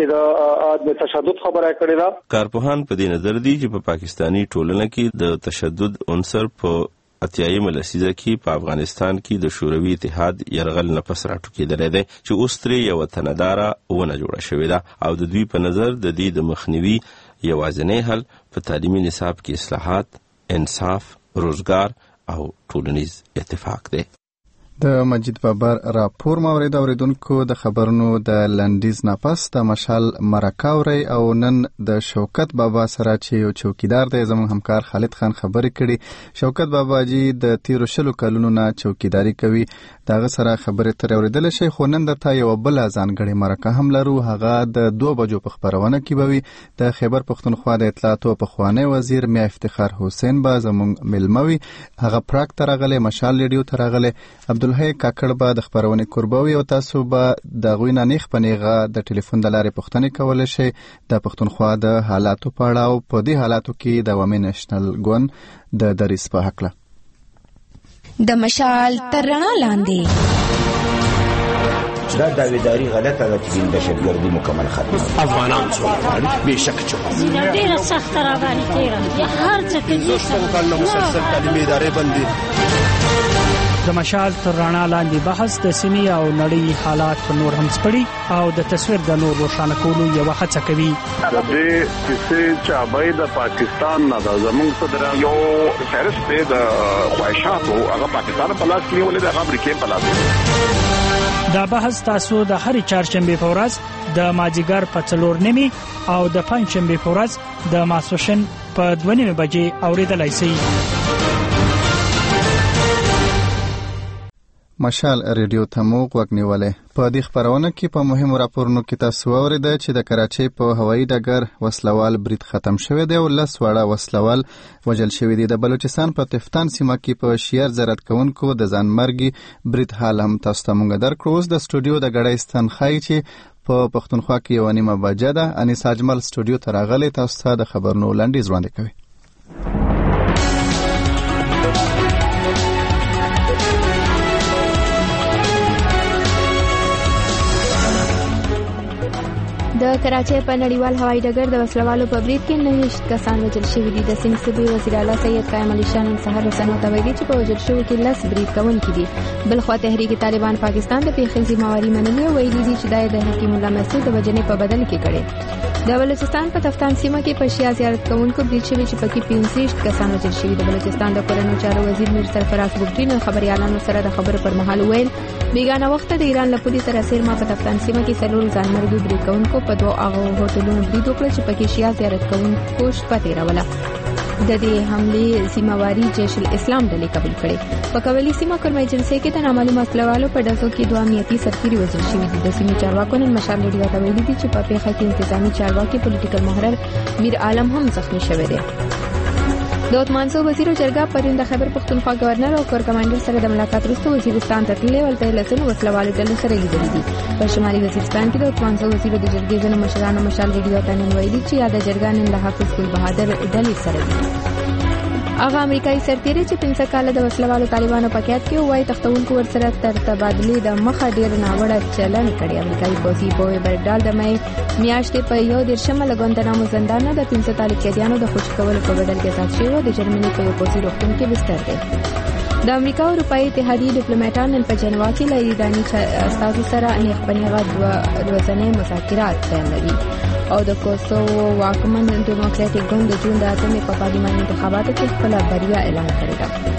بلکې د تشدد خبره کړې ده. کارپوهان په دې نظر دي چې په پاکستانی ټولنه کې د تشدد عنصر په اتیایمه لسیزه کې په افغانستان کې د شوروي اتحاد يرغل نه پس راټوکېدلی دی چې اوس ترې یوه تنهداره ونه جوړه شوې ده او د دوی په نظر د دې د مخنیوي یوازینی حل په تعلیمي نصاب کې اصلاحات، انصاف، روزګار او ټولنیز اتفاق دی. د مجید بابر راپور مورید اوریدونکو د خبرونو د لنډیز نه پس د مشال مرکه اوري او نن د شوکت بابا سره چې یو چوکیدار دی زموږ همکار خالد خان خبرې کړي. شوکت بابا جی د 13 کلونو نه چوکیداری کوي، دغه سره خبرې تر اوریدل شي. خو نن درته یو بل ځانګړي مرکه هم لرو، هغه د 2 بجو په خبرونه کې بوي. د خیبر پښتونخوا د اطلاعات او پخوانی وزیر میا افتخار حسین با زموږ ملموي، هغه پراک ترغله مشال ریډیو ترغله عبدالحی کاکړ به د خبرونې قربوي او تاسو به د غوی نه نیخ پنیغه د ټلیفون د لارې پوښتنې کولای شئ د پښتونخوا د حالاتو په اړه او په دې حالاتو کې د عوامي نېشنل ګوند د دریس په حق له د مشال تر رڼا لاندې دا داویداری غلطه ده چې دهشتګردي مکمل ختمه افغانان څو بشک چې ډیره سخت را باندې تیره هر څه کې کله مسلسل تعلیمي ادارې بندي. د مشال تر رڼا لاندې بحث د سیمې او نړۍ حالات نور هم سپړي او د تصویر د نور روښانه کولو یو هڅه کوي. د دې چې چابای د پاکستان نه د زموږ صدر یو فهرست د خواهشاتو هغه پاکستان په لاس کې ولې د امریکای په لاس. دا بحث تاسو د هر چهارشنبه په ورځ د ماجیګر په 4:30 او د پنځشنبه په ورځ د ماسوشن په 2:30 بجې اوریدلای شئ. مشال ریډیو ته مو غوږ نیولې. په دې خبرونه کې په مهمو راپورونو کې تاسو واورئ چې د کراچۍ په هوایي ډګر وسلوال برید ختم شوی دی او 10 وړه وسلوال وژل شوی دي. د بلوچستان په تفتان سیمه کې په شیار زرد کوونکو د ځانمرګي برید حال هم تاسو ته مونږ درکړو. اوس د سټوډیو د غړی ستنخای چې په پښتونخوا کې یو نیمه بجه ده انیس اجمل سټوډیو ته راغلی، تاسو ته د خبرونو لنډیز وړاندې کوي. د کراچۍ په نړیوال هوایي ډګر د وسلوالو په برید کې 29 کسان وژل شوي دي. د سند صوبې وزیر اعلی سید قائم علي شاه نن سهار رسنیو ته ویلي چې په وژل شوو کې 10 برید کوونکي دي. بلخوا تحریک طالبان پاکستان د پیښې ذمہواری منلې او ویلي دي چې د حکیم الله مسعود د وژنې په بدل کې کړي. د بلوچستان په تفتان سیمه کې په شیا زیارت کوونکو برید شوی چې پکې 65 کسان وژل شوي. د بلوچستان د کورنیو چارو وزیر میر سرفراز بګټي نن خبريالانو سره د خبرو پر مهال ویل بیگانه وخت د ایران له پولیس سره سیرما په تفتان سیمه کې څلور ځانمرګي برید کوونکو په دوه هوټلونو برید وکړ چې پکې شیا زیارت کوونکو شپه تیروله. د دې حمله ذمہواری جیش الاسلام ډلې قبول کړې. په کولی سیمه کورمه ایجنسی کې د نامعلوم وسلوالو په ډزو کې 2 امنیتي سرتیري وژل شوي دي. د سیمې چارواکو نن مشال ریډیو ته ویلي دي چې په پیښه کې انتظامی چارواکي پولیټیکل محرر میر عالم هم زخمی شوی دی. د عثمانسو وزیر جرګه پرون د خیبر پختونخوا گورنر او کور کمانډر سره د ملاقات وروسته وزیرستان ته تللي ولته لسنو وسلوالو ډلو سره لیدلي دي. په شمالي وزیرستان کې د عثمانسو وزیر د جرګې ځینو مشرانو مشال ریډیو ته نن ویلي چې یا د جرګه نن له حافظ ګل بهادر ډلې سره دي. هغه امریکایي سرتیری چې 15 کال د وسلوالو طالبانو په قید کې وای تختونکو ورسره تر تبادلې د مخه ډیر ناوړه چلن کړي. امریکایي پوځي په برډال د مې میاشتې په یو درشمه لګونتنامو زندان د 300 طالب قیدیانو د خوشی کولو په بدل کې آزاد شوی د جرمني په یو پوځي روغتون کې بستر دی. د امریکا او اروپאי اتحادیې ډیپلوماټان نن په جنوا کې له ایراني استازو سره نیغ ورځنی مذاکرات پیل کړي او د کوسوو واکمن ډیموکراټیک ګوند د جون د 8 په پارلماني انتخاباتو کې خپل بریا اعلان کړی دی.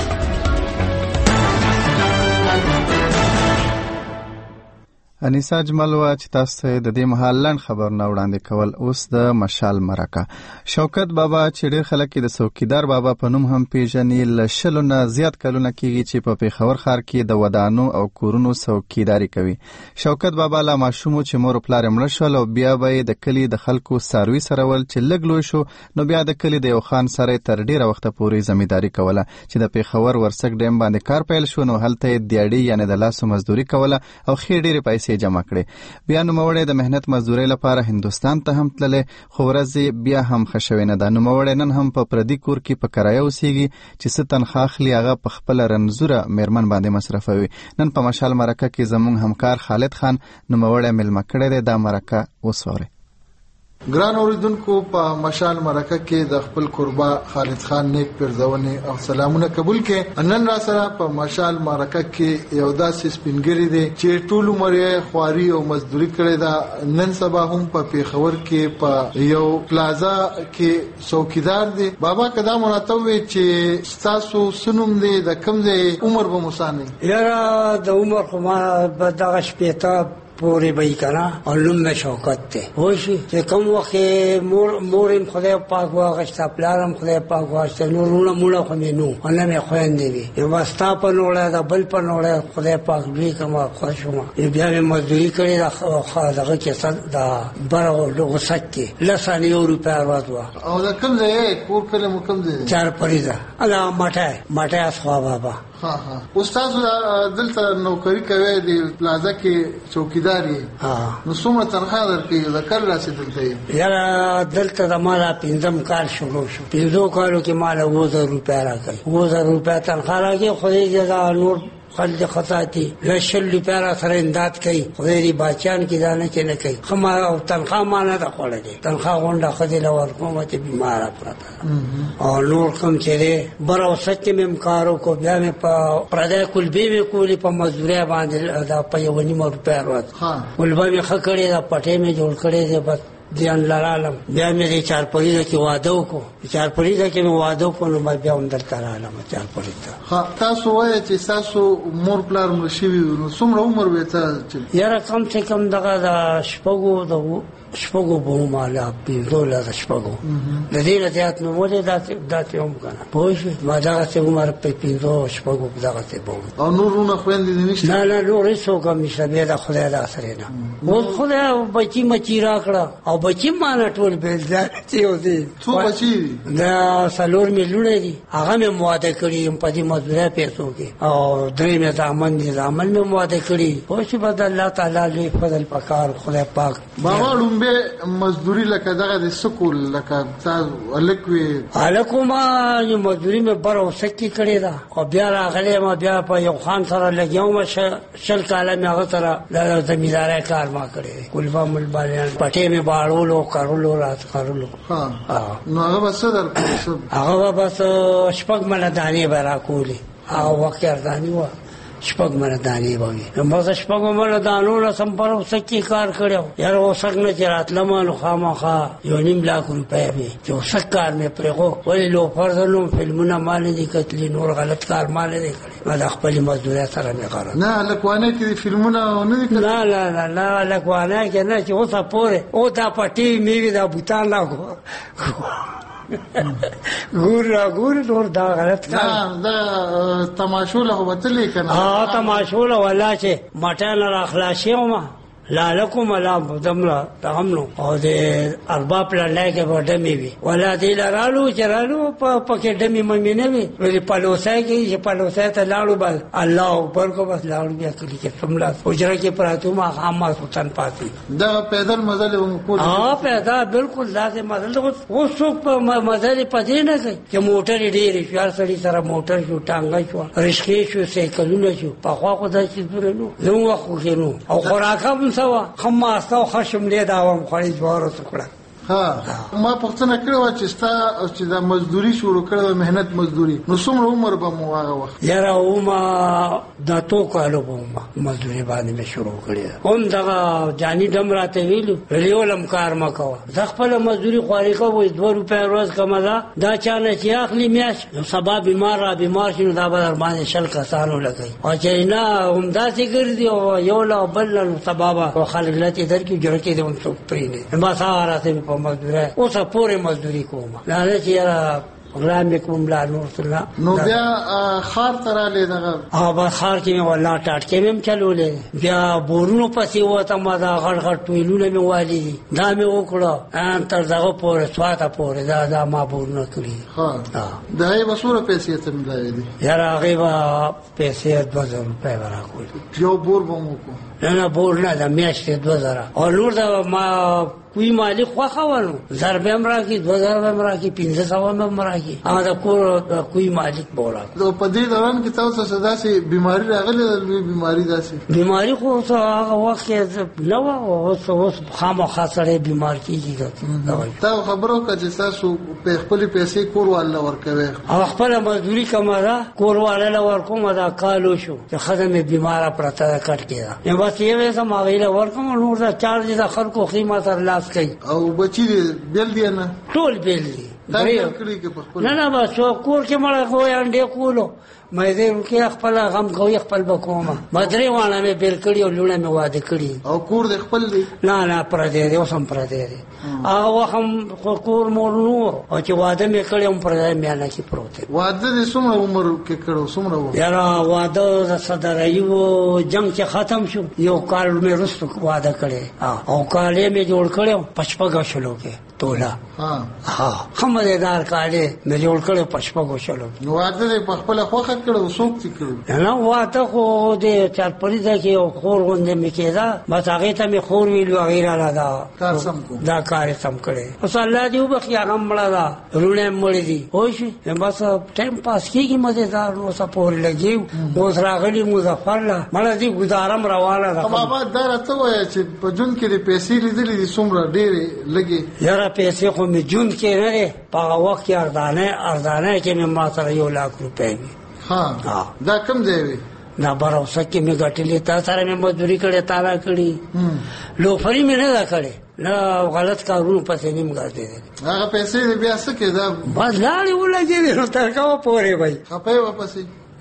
انیسا اجمل وا چې تاسو د دې مهال لند خبر نه وړاندې کول. اوس د مشال مرکه شوکت بابا چې ډېر خلک د څوکیدار بابا په نوم هم پیژني ل شلو نه زیات کلونه کېږي چې په پیښور ښار کې د ودانو او کورونو څوکیداری کوي. شوکت بابا لا ماشومو چې مور پلار مړ شول او بیا به د کلی د خلکو ساروي سره ول چې لګ لوی شو نو بیا د کلی د یو خان سره تر ډیره وخت پورې زمینداری کوله چې د پیښور ورسک ډیم باندې کار پیل شو نو هلته دیاړي یعنی د لاسو مزدوري کوله او خې ډیره پیسې جمع کړي. بیا نوموړی د مهنت مزدوري لپاره هندستان ته هم تللی خو ورځ بیا هم خښوي نه ده. نوموړی نن هم په پردي کور کې په کرایه اوسېږي چې څه تنخواه اخلي هغه په خپله رنځوره میرمن باندې مصرفوي. نن په مشال مرکه کې زموږ همکار خالد خان نوموړی میلمه کړی دی. دا مرکه اوس واورئ. ګران اوریدونکو په مشال مرکه کې د خپل قربا خالد خان نیک پرځونې او سلامونه قبول کړي. نن را سره په مشال مرکه کې یو داسې سپینګری دی چې ټول عمر خواري او مزدوري کړې ده. نن سبا هم په پیښور کې په یو پلازا کې څوکیدار دی. بابا کدا مراتب چې تاسو سنوم دی د کم دی عمر به مسانه یاره د عمر خو ما به دغه شپېته پوری بای کنا اور لم شوکت ته وشي چې کوم وخت مورم خدای پاک واغشت پلارم خدای پاک واغشت نورونه مولا خو نو الله مې خويندې وي یو واسطه په نوړه دا بل په نوړه خدای پاک دې کومه خوشومه بیا مې مزدوري کړې دا خدای کې صد دا برو لوګو سکه لسانه یو روپیا ورته او دا کوم ځای کور کله مکم دي چار پریزه الا ماټه اسخوا بابا ها استاد دلته نوکری کوي د پلازا کې چوکیداری نو څومره تنخواه درکې ذکر راسي دلته یاره دلته د مالا پنځم کال شروع شو. 15 کالو کې مالا 2000 روپیا راکړي. 2000 روپیا تنخواه راکړي خو دې جزا نور خلک خطاتی لشل روپیا سره امداد کوي. خدای دې بچان کې دانه کې نه کوي. خما او تنخواه مانه ده خوړلې تنخواه غونډه خدای له ورکومه چې بیمار پراته او نور کوم چې برو سچ مې کارو کو بیا مې په پردای کلبي مې کولی په مزدوري باندې دا په یو نیمه روپیا ورته کلبي مې خکړې دا پټې مې جوړ کړې ده بس دیان لرالم. بیا مې چار پریزه کې واده وکړو. چار پریزه کې مې واده وکړو نو بیا هم درته رالم چار پریزه. ها تاسو وایئ چې تاسو مور پلار مړ شوي نو څومره عمر به تاسو؟ یاره کم سے کم دغه د شپږو د شپږو به مالا 15 شپږو د دې نه زیات نو مولې داسې هم کنه پوه شو ما دا څه عمر په 15 شپږو دغه څه بو او نورونه خويندې نشته نه نور هیڅ کوم نشته به د خدای د اثر نه مو خدای بچی مچی را کړه او بچی ما نه ټول بیل ځای یو دي څو بچی دا سلور میلیونه دي هغه مې مواده کړی په دې مزدوري پیسو کې او درې مې ځامن دي ځامن مې مواده کړی او چې بد الله تعالی له فضل پکار خدای پاک بابا لومبه مزدوري لکه دغه د سکول لکه تاسو الکوي الکوما یو مزدوري مې بر اوسکی کړی دا او بیا راغلی ما بیا په یو خان سره لګیوم شل کاله مې هغه سره د زمیندارۍ کار ما کړی کلفا مل باندې پټې مې باړولو کارولو رات کارولو نو هغه بس هغه بس شپږ منه دانی برا کولی هغه وخت ارزانی و شپږ منه دانی وږي نو زه شپږ منه دانو له سمپر وسکی کار کړو یار وسک نه چراتله مالو خامخا یو نیم لاکھ روپے به چې وسک کار مې پرېغو ولی لو فرضلو فلمونه مال دي کتلی نور غلط کار مال دي کړی ما د خپل مزدوري سره مې غره نه لکوانه کې فلمونه نه دي لا لا لا لکوانه کې نه چې اوسه پوره او دا پټي میوي دا بوتان لا ګور نور دا غلط کار دا تماشو له وتلې کنه تماشو له ولا چې مټان را خلاصي ومه لعلکم لا دمرا تغمنو او د ارباب لړای کې وډمې وي ولا دې لرالو چرالو په کې دمې مې نه وي ولې پلوسای کې چې پلوسای ته لاړو بل الله اکبر کو بس لاړو بیا کلی کې څملا اوجره کې پراتو ما خامہ سلطان پاتې دا پیدل مزل وکول پیدا بالکل لازم مزل او څوک مزل پدې نه کوي چې موټر ډېر شوار سړي سره موټر شو ټانګه شو رشکې شو سایکلونه شو په خوا خو دا چې درنو نو واخو کینو او خوراکم سوا خماسته خشم له داوم خړې جوړو څکړه ما پښتنه کړو چې ستا چې د مزدوري شروع کړو مهنت مزدوري نو څومره عمر به مو هغه وخت یاره اوما د تو کالو به مزدوري باندې مې شروع کړی هم دغه جانی دم راته ویلو ریولم کار ما کوه د خپل مزدوري خواري کوو 2 روپیا روز کماله دا چانه چې اخلي میاش سبا بیمار شنو دا به باندې شل کسانو لګي او چې نه هم داسې ګرځي او یو لا بل سبا او خلک لته درکې جوړ کې دون څو پرینه ما ساره ته مزدوري اوس پورې مزدوري کوم نه چې یاره غلام کوم لا نو بیا خار تراله دغه بس خار کې ولا ټاټ کې هم چلولې بیا بورونو پسې وته ما دا غړ ټویلونه مې والي دا مې وکړه ان تر دغه پورې سواته پورې دا ما بورونه کړی دا یې وسوره پیسې ته ملایې دي یاره هغه پیسې 2000 روپے ورکول یو بور بمو کو نه بور نه د میاشتې 2000 او نور دا ما کوئی مالک خواخوانو ضربه هم راکی 2000 هم راکی 1500 هم راکی اما دا کور کوئی مالک بولا دو په دې دوران کې تاسو سدا سي بيماري راغله بيماري داسي بيماري خو هغه وخت نو اوس خامخا سره بیمار کیږي تا خبرو کړه تاسو په خپل پیسې کور والله ورکوي او خپل مزدوري کومه کور والله ورکوم دا کالو شو چې خدمه بیماره پرته کټ کېده نو بس یې سم هغه ورکوم نور دا چارج د خلکو قیمت لاس کوي او بچی بیل دی نه ټول بیل دي نه بس کور کې مړ خو انډه کولو مې دې کې خپل غم کوي خپل بکومه مدري وانه مې بیل کړی او لونه مې واده کړی او کور دې خپل دی نه پر دې اوس هم پر دې هغه هم کور مور نور او چې واده مې کړی هم پر دې مې نه کې پروت واده دې څومره عمر کې کړو څومره یاره واده صدر ایو جنگ چې ختم شو یو کال مې رستو واده کړی او کال مې جوړ کړو 55 شلو کې تولا خمدار کاله مې جوړ کړو 55 شلو واده دې په خپل خوخه کړو څوک چې کړو نه واته خو دې چار پریزه کې او خور غونډه مې کېدا بس هغه ته مې خور ویلو غیر الادا کار سم کو دا کار سم کړي اوس الله دې وبخیا غم مړه دا رونه مړ دي خوش بس ټایم پاس کیږي مزیدار نو سپور لګي اوس راغلی مظفر لا مړه دې گزارم روانه ده بابا دا ته وای چې په جون کې پیسې لیدلې دي څومره ډېرې لګي یاره پیسې خو مې جون کې نه په وخت کې ارزانه کې مې ما سره 1 लाख روپے دا کم دی دا باروسه کې مې غټلې تا سره مې مزدوري کړې تا کړې لوفري مې نه کړې نه غلط کارونه پسې نیم غاړې هغه پیسې بیا څه کې دا بس لاړې ولګې نو تر کا پورې وای خپې واپسې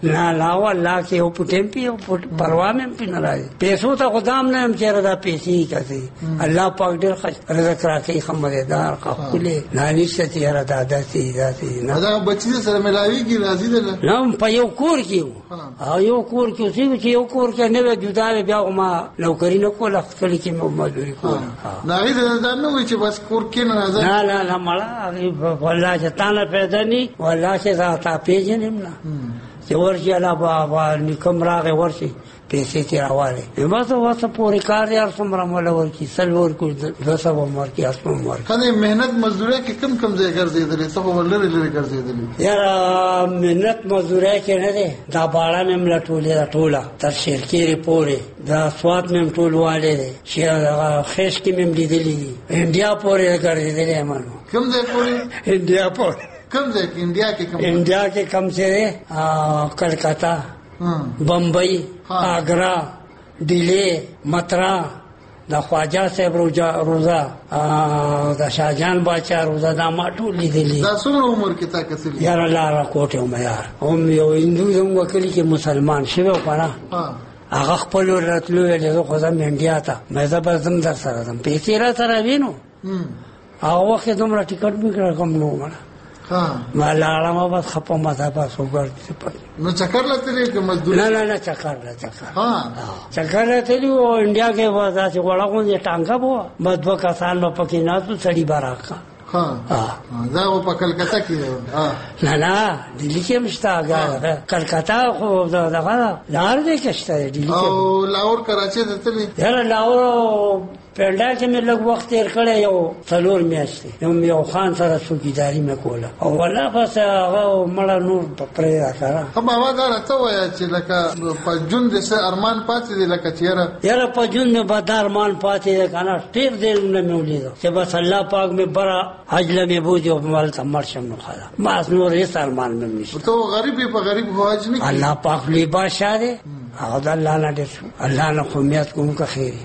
نه والله کې او پټم پی او پروا مې پینې راځي پیسو ته خدام نه هم چیرې دا پیسې کوي الله پاک ډېر رزق راکړي خمدار خپلې نانی ستې را دادا سي نه دا بچی سره ملاويږي راځي ده نه په یو کور کې او یو کور کې چې یو کور کې نه جدا بیا ما نوکری نه کوله خپل کې مزدوري کوله نه دا نه وي چې بس کور کې نه راځي نه مړه والله چې تانه پیدا ني والله چې تا پیژنم نه چې ورشي الله بابا نکم راغې ورشي پیسې تیراواله یماسه واسه پوری کار یار سمره مولا ورکی سلور کو دسه عمر کې اسمه عمر کنه مهنت مزدوري کې کم ځای ګرځېدلې څه ولر ګرځېدلې یار مهنت مزدوري کې نه ده دا باړه مې ټوله تر شرکېری پوره دا سواد مې ټولواله ده چې خېش کې مې لیدلې انډیا پوره ګرځېدلې مانو کم ځای پوره انډیا پوره کم ځای کې انډیا کې کم څه کلکتا بمبئی آگرہ دلی مترا دا خواجہ صاحب روزہ دا شاہجہان بادشاہ روزہ دا ما ټول لیدلی دا څومره عمر کې تا کتلی یار الله را کوټه ما یار هم یو هندو زموږ کلی کې مسلمان شوی کنه هغه خپل راتلو له خو زم انډیا ته مې زبر زم در سره زم پیسې را سره وینو هغه وخت دومره ټیکټ میکړ کوم نو مړه ما لاړه ما بس خپه مزه پاسو ګرځي نو چکر لته کې مزدور نه چکر چکر لته و انډیا کې وځه چې وړاغون ټانګه بو مدو کسان په کې نه تو سړي باراکا دا په کلکتا کې نه دلی کې مشتاګه کلکتا خو دغه لار دې کې شته دلی او لاهور کراچي ته تللی یاره لاهور پنډا چې مې لږ وخت تیر کړی یو څلور میاشتې یو خان سره څوکیداري مې کوله او والله بس هغه مړه نور پرې راکړه هم هغه دا راته وایي چې لکه په جون دې سه ارمان پاتې دی لکه چیرې یاره په جون مې به ارمان پاتې دی کنه ډېر دیر نه مې ولیدو چې بس الله پاک مې برا حج لمې بوځي او مال ته مرشم نو خلا ما نور هیڅ ارمان مې نشته ته غریبي په غریب حج نه الله پاک لې بادشاہ دی او د الله نه دې الله نه خو میات کوم که خیری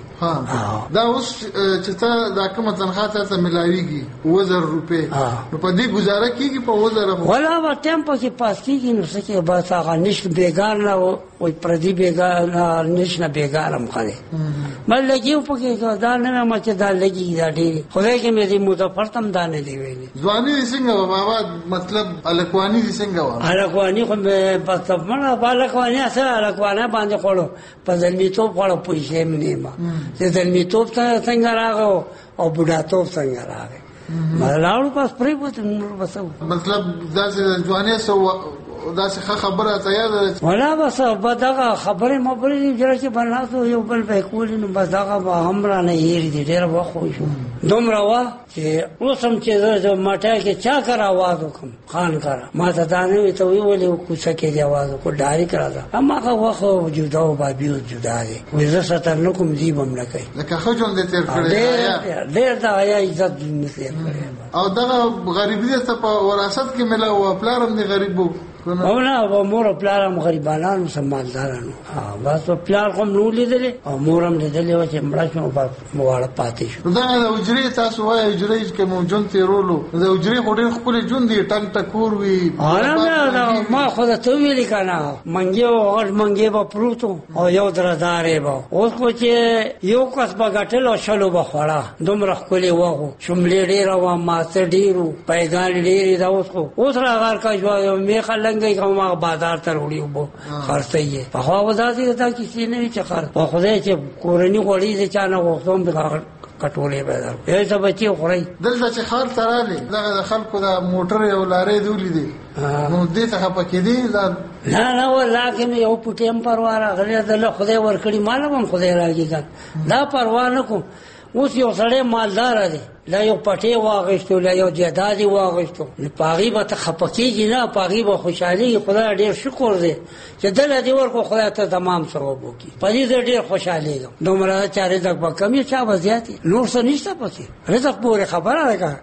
دا اوس چې تا دا کومه تنخواه ته ملاويږي 1000 روپے نو په دې گزاره کیږي په 1000 ولا و ټیمپو کې پاس کیږي نو څه کې بس هغه نشته بیګار نه او پردي بیګار نشنه بیګار هم کوي مل لګیو په کې دا نه ما چې دا لګي دا ډېر خدای کې مې دې مظفر تم دا نه دی ویلي ځواني څنګه بابا مطلب الکوانی څنګه و الکوانی خو په تمنه بالکوانی سره الکوانه باندې خورو په ځلمی تو خورو پیسې مې ما چې ځلمی تو څنګه راغو او بوډا تو څنګه راغی ملاړو پاس پرې وته نور بسو مطلب دا ځواني سو دا څه خبره ته یاد ولا بس بدغه خبره مبرې چې بناسو یو بل په کول نو بس دغه همرا نه یې دي ډېر وخت شو دومره وا چې اوسم چې زه ماټه کې چا کار आवाज وکم خان کار ما ته دانه وي ته ویلې کوڅه کې دی आवाज کو ډاری کړه اما هغه وخت جدا او بابیو جدا دي وزه ستر نو کوم دی بم نه کوي لکه خو جون دې تیر کړی ډېر دا یا عزت دې تیر کړی او دغه غریبی ته په وراثت کې ملاو پلارم دې غریبو او نه و مور پلارم غریبانانو سمالدارانو بس پلار کوم نو لیدل او مورم لیدل او چې مړ شو په مواړه پاتې شو دا اجري تاسو وایي اجري کې مو جون تیرولو دا اجري خوري خپل جون دی ټنګ ټکور وی ما خو ته ویل کنه منګي او غټ منګي په پروتو او یو درادارې به اوس کو چې یو کس بغټل او شلو بخوړه دومره خپل وغو شملې ډیر او ما ته ډیرو پیغان ډیر دا اوس راغار کا جو می خلنګي کوم بازار ته وړي وبو خرڅي په هوا وځي دا کسی نه چې خر په خدای چې کورنی غوړي چې چانه وختوم به کټولې به دا ته بچي خوري دلته چې خار تراله دا خلکو دا موټر یو لارې دولې دي نو دې ته پکې دي نه ولکه یو پټیم پرواره غلې د خدای ورکړي مال هم خدای راګي دا پروا نه کوم اوس یو سړی مالدار دی لا یو پټي واغښتو لا یو جدادي واغښتو پاغي به ته خپکیږي نه پاغي به خوشحالي خدای ډیر شکر دی چې دل دې ورکو خدای ته تمام ثواب وکي پدې ډیر خوشحالي دومره چارې د کمی چا وضعیت نور څه نشته پکې رزق پورې خبره راکړه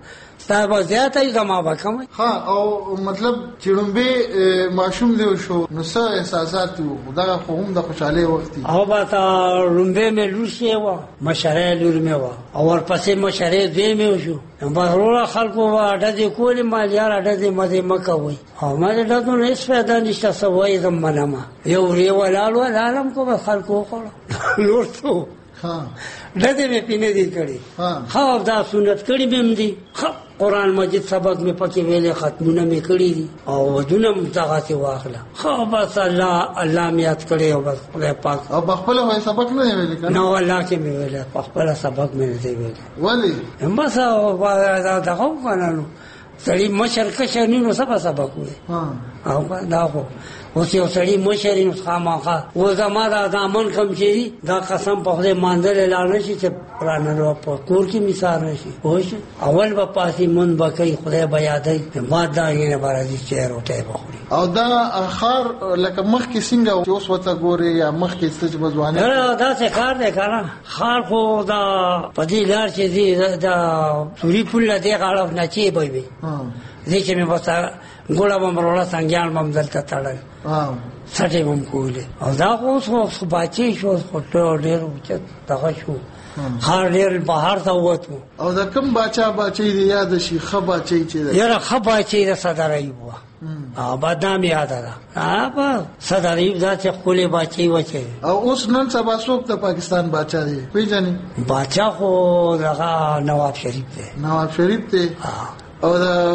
ستا به زیاته زما به کم. ها او مطلب چړمبه ماشوم دی شو نو څه احساسات وو دا خو هم د خوشاله وخت او با تا رومبه مې لوشي و مشره لور مې و او ورپسې مشره دې مې شو بهرونه خلکو واډه دې کولی مال یار اډه دې مزه مکوي او ما دې دغه نه سپدا نشته سوای زمونه ما یو ری ولالو عالم کو خلکو کړو لور ته ها دته مې پینې دي کړي ها دا سنت کړي مې دي قرآن مجید سبق میں پکې ویلې ختمونه مې کړي دي او ودونه متغاتی واخله خو بس الله مې یاد کړي او بس خدای پاک او بخپل وای سبق نه ویلې کنه نو الله کې مې ویلې بخپل سبق مې نه دی ویلې ولی بس دا خو کنه سړی مشرک شنو نو سبق وي او دا خو اوس یو سړی مشري نو خامخا و زما دا دامن کم شي دا قسم په دې ماندل لاله شي چې پرانه په کور کې مثال نشي خوش اول په پاسي مون بکای خدای بیا یادای بعد دا یې نه بارځي چې روټه بخوري او دا خار لکه مخ کې څنګه چې اوس وته ګوري یا مخ کې څه بزوانه دا څه کار دی کنه خار خو دا پدې لار چې دی دا سوري پوله دی غاړه نه چی وي دې چې مې وسه ګولا بمرولا څنګه مم دلته تړل سټې مم کوله او دا اوس باچی شو خټو ډېر چې تاغه شو هر ډېر بهر ته وته او دا کوم باچی دی یاد شي خباچی چې یاره خباچی د صدرای وو او بادام یاد ده با صدرای دا چې خولې باچی وچه او اوس نن سبا څوک د پاکستان باچا دی پیژنې باچا خو دغه نواب شریف دی او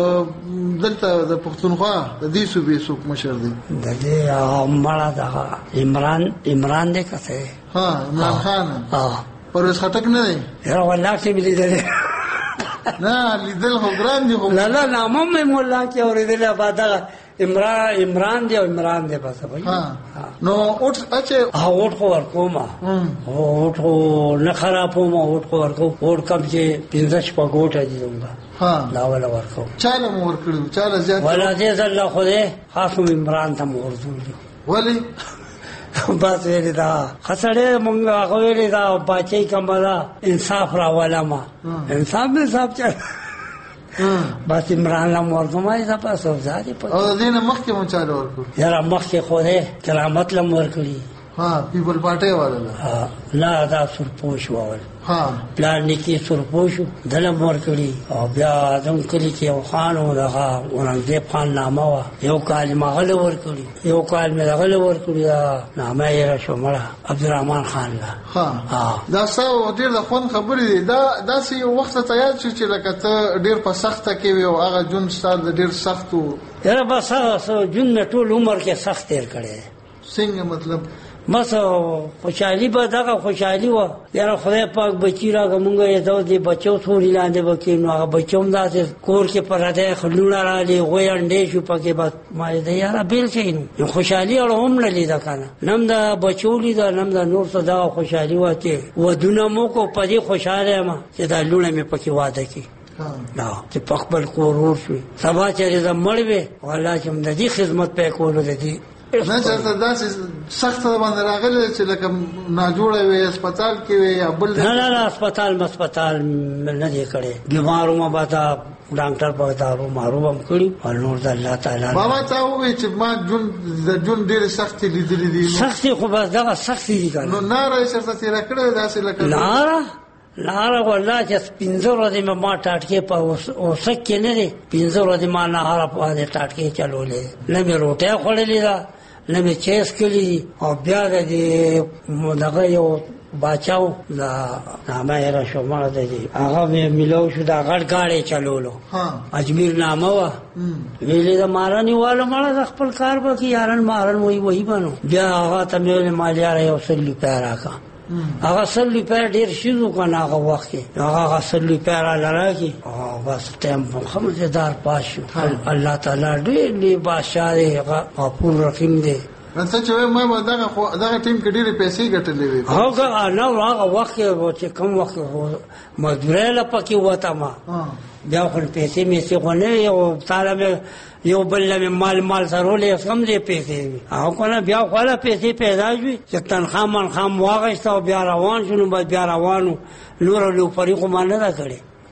دلته د پښتونخوا د دې صوبې څوک مشر دی د دې مړه د عمران دې کته عمران خان پرویز خټک نه دی یاره والله چې لیدل نه لیدل خو ګران دی خو لا نامه مې مولا کې اورېدل بعد عمران دی بس نو اوټ اچھا اوټ خو ورکوما اوټ خو نه خرابوم اوټ خو ورکو اوټ کم چې 15 پګوټه دي زموږ لا ولا ورکو چاله مور کړو چاله زیات ولا دې الله خو دې خاصم عمران ته مور دي ولی بس ویل دا خسړې مونږ هغه ویل دا باچې کماله انصاف را ولا ما انصاف نه صاحب چا بس عمران لا مرګمای دا پاسو ځاځي په او دینه مخکې مون چالو ورکو یاره مخکې خو دې کرامت لم ورکړي پیپل پارټي والا لا دا سرپوش وول پلان نکی سرپوش دلم ورکړي او بیا دم کلی کې یو خان او دغه ورنګ خان نامه وا یو کال مغل ورکړي یو کال مې دغه ورکړي نامه یې شومړه عبدالرحمن خان لا دا څو ډیر د خون خبرې دي دا سې وخت ته یاد شي چې لکه ته ډیر په سخته کې وي او هغه جون ستاسو ډیر سخت وو یاره بس جون مې ټول عمر کې سخت تیر کړي څنګه مطلب مسو خوشحالي به دغه خوشحالي و یاره خدای پاک بچی راغمونږه یو دې بچو څوري لاندې وکینو هغه بچوم داسې کور کې پراته خلونه را لې غوي انډې شو پکې بس ما دې یاره بیل شي خوشحالي اړوم نه لیدا کنه نم دا بچو لیدا نم دا نور څه دا خوشحالي وته ودونه مو کو پدې خوشاله ما چې دا لونه مې پکې واده کی دا چې پخپل کورور شو سبا چې زمړ وي والله چې د دې خدمت په کولو دي نه چرته داسې سخت باندې راغلی چې لکه ناجوړه وي هسپتال کې وي یا بل نه هسپتال نه دی کړی بیمارو ما باتا ډاکټر په تاسو معروم کړی او نور د الله تعالی بابا تا وې چې ما جون ډېر سخت لیدلې دي سخت خو بس دا سخت دي کنه نو ناره چرته تیر کړی داسې لکه ناره والله چې 15 ورځې ما ټاټکې په اوسک کې نه دي 15 ورځې ما نهار په دې ټاټکې چلولې نه مې روټه خوړلې ده نه مې چیس کړی او بیا دې دغه یو باچاو دا نامه یې را شو ما دې هغه مې ملو شو دا غړ گاډي چلولو اجمیر نامه وا ویلې دا مارانی والا مړه خپل کار وکي یاران مارن وای بانو بیا هغه ته مې مالیار یو سلی پیرا کا هغه سلی پیر ډیر شیزو کنه هغه وخت کې هغه سلی پیر لراکی او بس ټیم محمد دار پاشو الله تعالی دې بادشاہ دې غفور رحیم دې نن چې ما دغه ټیم کې ډېرې پیسې ګټلې وي هغه نه هغه وخت چې کوم وخت مزدوري لا پکې وته ما بیا خو پیسې مې څه غونه یو تعالی یو بل مال سرولې سم دې پیسې او کنه بیا خپل پیسې پیدا شي چې تنخواه واغښت او بیا روان شنو بیا روانو نور له فريق ما نه کړي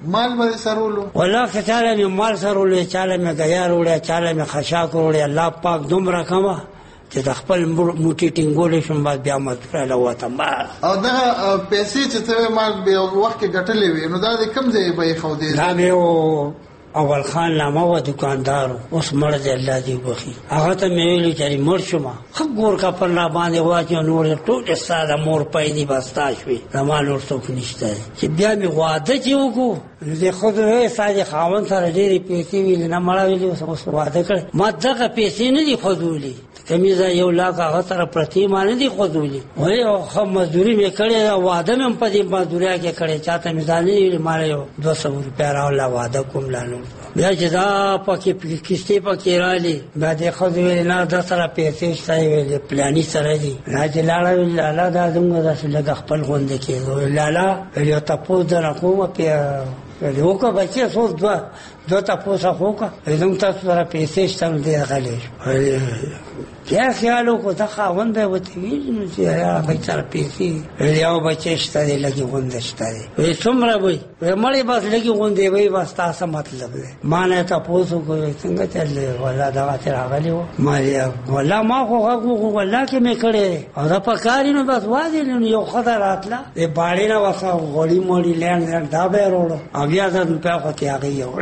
مال به سرولو والله که چاله می مال سرولو چاله می غیار وړه چاله می خشاک وړه الله پاک دومره کما چې د خپل موټی ټینګول شم بعد بیا مطلب لوته ما او دا پیسې چې ته مال به وخت کې ګټلې وي نو دا د کم ځای به خو دې دا به اول خان نامه و دکاندارو اوس مړ دی الله دې بخي هغه ته مې ویلو چې مړ شوم خو ګور کا پر را باندې واچو نور ټول ساده مور پیدا بستا شوی زمال ور څوک نشته چې بیا مې واده چې وکړو دې خود یې ساده خاون سره ډېری پیسې ویل نه مړ ویلو اوس واده کړ ما دغه پیسې نه دي خودولې کمیزه 1 لک هغه سره پرتی مان دي خودولې وای خو مزدوري مې کړې واده مې په دې مزدوریا کې کړې چاته مې ځانې مال یو 200 روپیا راولا واده کوم لالو بیا چې دا پکې کیسې پکې راځي بیا د خو دې نه د سره پیسې شای ویلې پلاني سره دي راځي لاله دا زموږ د لګ خپل غونډه کې لاله یو تاسو د کومه یو کا بچي څو دو تاسو خو کا زموږ تاسو سره پیسې شته دې غلې بیا خیالو کو ته خاوند به وتی نو چې یا بیچاره پیسې یو بچی شته دی لګي غونډه شته دی وې څومره وې مړی بس لګي غونډه وې بس تاسو مطلب دی ما نه تاسو کوی څنګه چلې ولا دا تر غلی و ما ولا ما خو ولا کې مې کړې او دا پکاري نو بس واځي نو یو خطر راتله دې باړې نه وسه غوړی موړي لین دا به وروړو او بیا ځم په خو کې هغه یو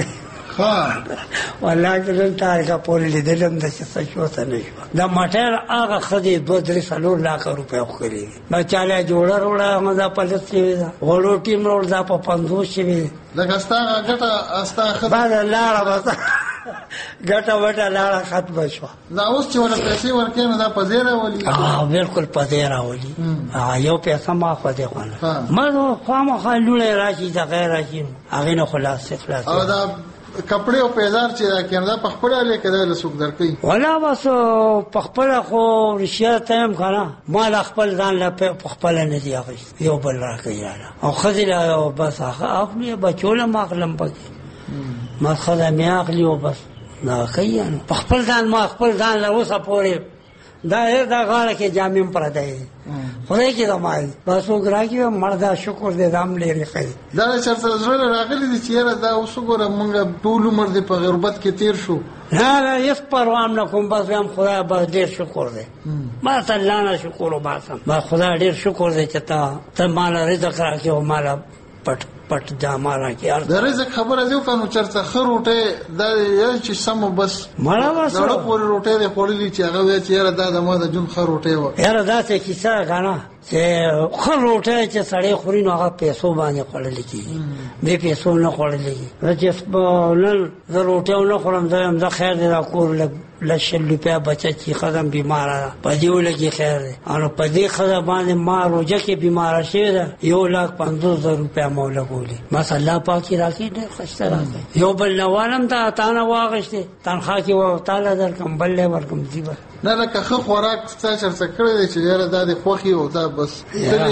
والله که تاریخ پوری لیدلم د څه شو څه نه شو دا ماټر هغه خدي 2-3 لک روپیا خوري ما چاله جوړه وروړه ما په لسې دا وړو ټیم وروړه دا په 50 شي لکه استا ګټه استا خدای بعد لاړه بس ګټه وټه لاړه ختم شو دا اوس چې ونه پیسې ورکې نو دا پزیره ولي بالکل پزیره ولي یو پیسې ما خو دې خونه ما خو ما خلوله راشي دا غیر راشي هغه نه خلاص او دا کپڑے او پیزار چې دا کیندا په خپل اله کده له سوق درکې ولا بس په خپل خو رشیا تم کنه مال خپل ځان له په خپل نه دی اخیست یو بل راکې او خذل او بس اخلي بچول ما خلم پکې ما خدای مې اخلي او بس نه کوي په خپل ځان ما خپل ځان له اوسه پورې دا غاړه کې جامم پر دی خدای کې دمای بس وګراږي مردا شکر دې دام لري خیر دا چرته زړه راغلي دي چې دا اوس وګوره مونږ ټول عمر دې په غربت کې تیر شو نه هیڅ پروا نه کوم بس هم خدای به ډېر شکر دې ما تعالی نه شکر وباسم ما خدای ډېر شکر دې چې ته مال رزق راکې او مال پټ جامه راکې د رزق خبره زو کنو چرته خروټه دا چې سم بس مړه واسه دا پورې روټه دې خورلې چې هغه چې دا د ما د جون خروټه و یاره دا څه کیسه غاڼه چې خروټه چې سړی خوري نو هغه پیسو باندې خورل کیږي به پیسو نه خورل کیږي چې نن ضرورت نه خورم دا خیر دې دا کور لشل روپیا بچا چې خدام بیمار په دې ولګي خیر او په دې خدای باندې ما روزه کې بیمار شوی دا 1,50,000 روپیا مولا ګولي بس الله پاک راکې ډېر خوشاله راځي یو بل نوالم ته تانه واغشته تنخوا کې و تعالی در کوم بل ورکم دی نه لکه خو خوراک څه چرته کړی چې یاره دا د خوخي او دا بس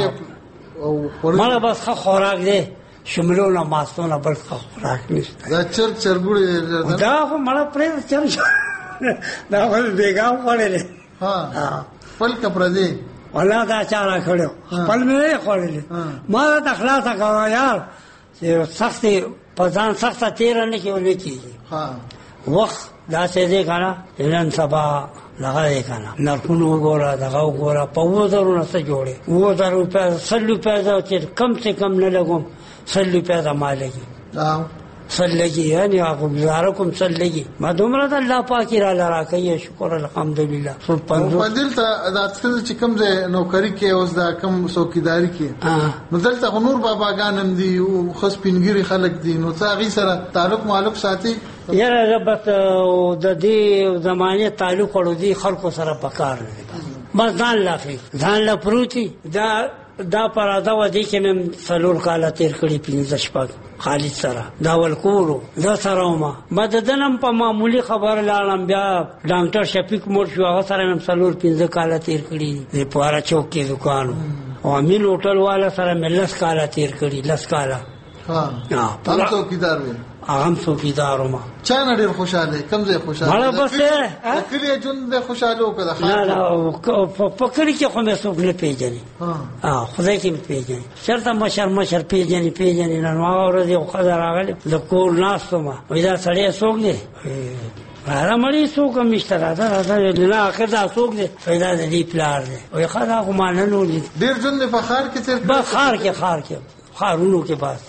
او مړه بس خو خوراک دی شملونه ماستونه بل خوراک نشته دا چرګوړي دا خو مړه پرې چر دا ول بیګاو خورلې ها خپل کپړه دی ولا دا چاره کړو خپل مې خورلې ما دا اخلاص کاوه یار چې سختي پزان سخته تیر نه کېولې کیږي ها وخت دا څه دې کنه نن سبا لغه کنه نرخونو وګوره دغه وګوره په 2000 نه څه جوړي 2000 روپیا 100 روپیا دا چې کم سے کم نه لګوم 100 روپیا دا مالګي سلګي یعنی هغه گزارکم سلګي ما دومره د الله پاک را لرا کوي شکر الحمدلله په دلته دا څه چې کوم ځای نوکری کې اوس دا کوم څوکیداری کې نو دلته نور باباګانم دي او خاص پینګری خلک دي نو څاغي سره تعلق ساتي یاره ربط د دې زمانه تعلق ورو دي خلکو سره پکار ما ځان لا پروتي دا پراده و دي چې من سلول کاله تیر کړی 15 شپږ خالد سره دا ولکورو دا سره ما ددنم په معمولی خبر لاړم بیا ډاکټر شفیق مور شو هغه سره من سلول 15 کاله تیر کړی د پواره چوک کې دکان او امین هوټل والا سره ملس کاله تیر کړی لس کاله ها تاسو کیدار وي هغه څوکیدار ما چا نه ډیر خوشاله کم ځای خوشاله مړه بس کلی ژوند خوشاله وکړه نه په کلی کې خو مې څوک نه پیژني خدای کې پیژني چرته مشر پیژني نن ما ورځ یو خبر راغلی د کور ناستو ما وای دا سړی څوک دی را مړی څوک مشته راځه نه اخر دا څوک دی پیدا دی پلار دی وای خدا خو ما نه نو ډیر ژوند په خار کې تر بس خار کې خارونو کې بس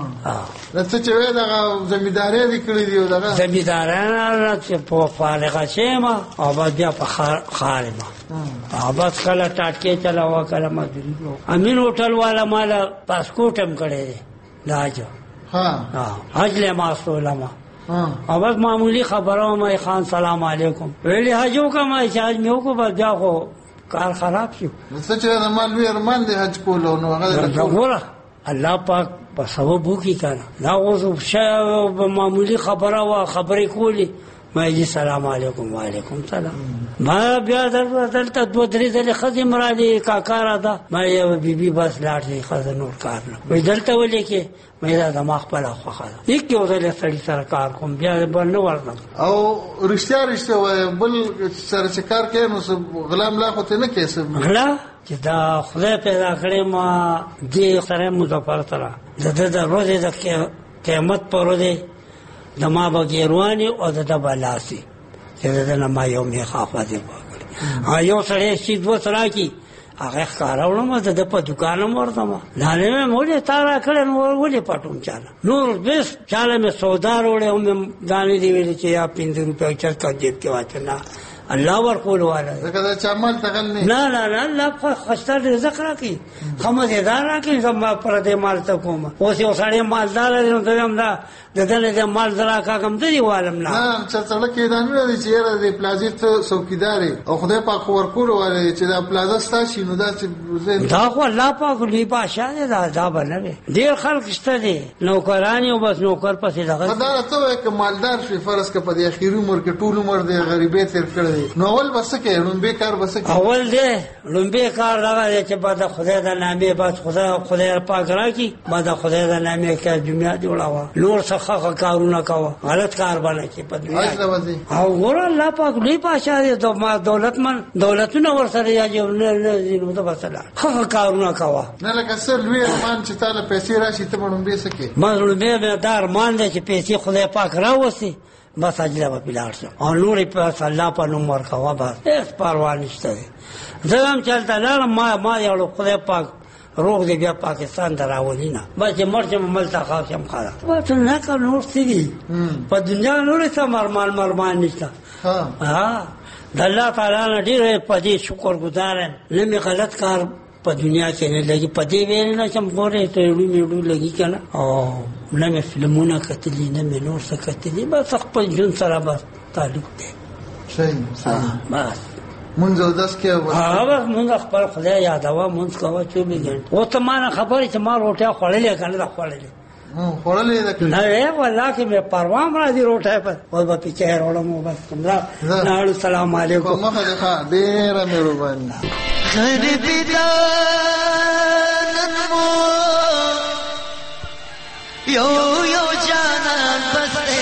نو چې وې دا زمینداري دي کړې دی دا زمیندارانه چې په فارغه شېما او بیا په خار ما بس کله ټاټکې چلاوا کله مزدوري امین هوټل والا مال پاسپورت هم کړی دی لاجو حج له ماسولما او بس معمولی خبرو ما خان سلام علیکم ویلی حجو کا ما چارج میو کو بس بیا خو کار خراب شو څه چې مال وی ارمان دی حج کولو نو هغه الله پاک په سبب وکي کنه دا اوس معمولی خبره وا خبرې کولی ما یې سلام علیکم وعلیکم سلام ما بیا دلته دوه درې ځله خدای مرادي کاکا را ده ما یې بیبي بس لاړې خدای نور کار نه وې دلته ولې کې مې دا دماغ په لاخه خاله یک یو ځله سړی سره کار کوم بیا باندې ورنم او رښتیا وای بل سره چې کار کوي نو غلام لا خو ته نه کیسه غلا چې دا خدای پیدا کړې ما دې سره مظفر سره د ورځې د قیامت پر ورځ د ما بګیروانی او د بلاسي چې د ما یو می خافه دی یو سره چې دوه سره کی هغه ښکارولم د په دکان ورته نه نه مولې تارا کړه نو ولې پټوم چاله نور بس چاله مې سودا وروړې هم دانې دی ویل چې یا 5 روپیا چرته جیب کې واچنه الله ورکول والا زکه چې عمل تغلني نه الله خسته رزق راکي خمسدار راکي زما پر دې مال ته کوم اوس یو سړی مالدار دی نو ته هم دا دغه مال زرا کا کم دی والم نه چې څلک کې دانه دی چې را دې پلازې ته څوکیدار او خدای پاک ورکول والا چې دا پلازه ستا نو دا خو الله پاک لوی بادشاہ دی دا عذاب نه دی ډیر خلک شته دي نوکرانی او بس نوکر پسې دغه دا ته کې مالدار شي فرض کې په دې اخیری عمر کې ټول عمر د غریبۍ تیر کړی نو اول بس کې لومبه کار بس کې اول دی لومبه کار راغی چې بعد خدای د نامې بعد خدای پاک راکی بعد خدای د نامې کې دنیا جوړاوه نور څخه کارونه کاوه غلط کار باندې کې په دنیا او ور الله پاک لوی بادشاہ دی ته ما دولتونه ور سره یا نو دا وسله خو کارونه کاوه نه لکه سر لوی ارمان چې تعالی پیسې راشي ته باندې سکے ما لوی دار مان دي چې پیسې خدای پاک راوستي بس اجله په پلار شو او نور په الله په نوم ورکوا بس هیڅ پروا نشته زم چلته لارم ما یو خدای پاک روغ دی بیا پاکستان دراولینا بس مرچ ملتا خاصم خاله بس نه کا نور سړي په دنیا نور څه مرمان نشته ها د الله تعالی نه ډیر په دې شکر گزار نه می غلط کار په دنیا کې نه لګي په دې ویل نه چې مګورې ته وړو لګي کنه او نه می فلمونه کتلې نه می نور څه کتلې بس خپل جون سره بس تعلق دی صحیح بس مونږ داس کې بس مونږ خپل خدای یادوا مونږ کوو چې بګن او ته ما خبرې چې ما روټه خړلې کنه دا خړلې خړلې نه والله کې مې پروام را دي روټه په او په پیچه وروړم بس څنګه نړ سلام علیکم مخه ده ډېر مهرباني غریبی دانن مو یو جانان بسته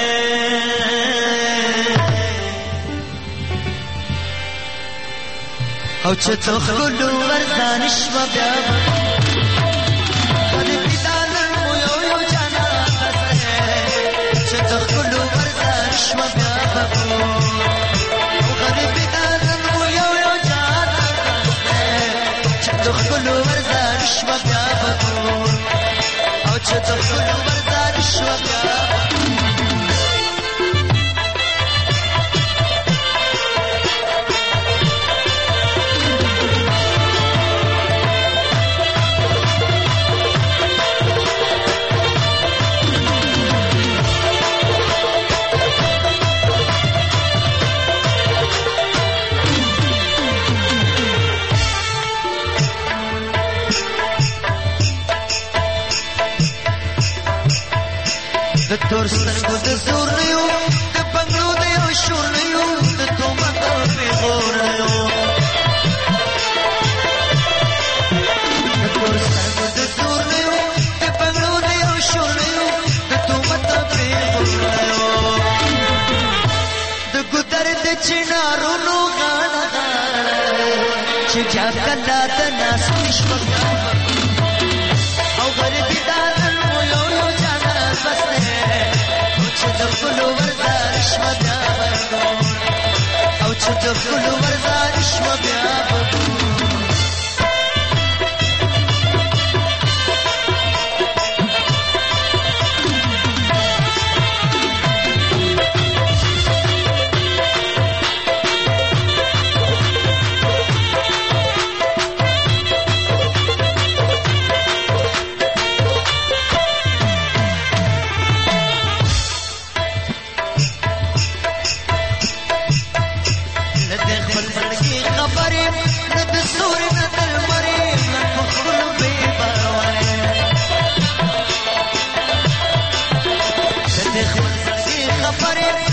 او چې تو خلو ورزانش و بیا غریبی دانن مو یو جانان بسته چې تو خلو ورزانش و بیا غریبی دانن مو یو جانان تو خلو ورزانش و بیا او چې تو خلو ورزانش و بیا چنارونو غاړه غاړه چې بیا کله د ناس شوه او غریبي دا نن مو یو یو جانان بس دی چې د ښکلو ورځار شوه بیا او چې د ښکلو ورځار شوه بیا خبرې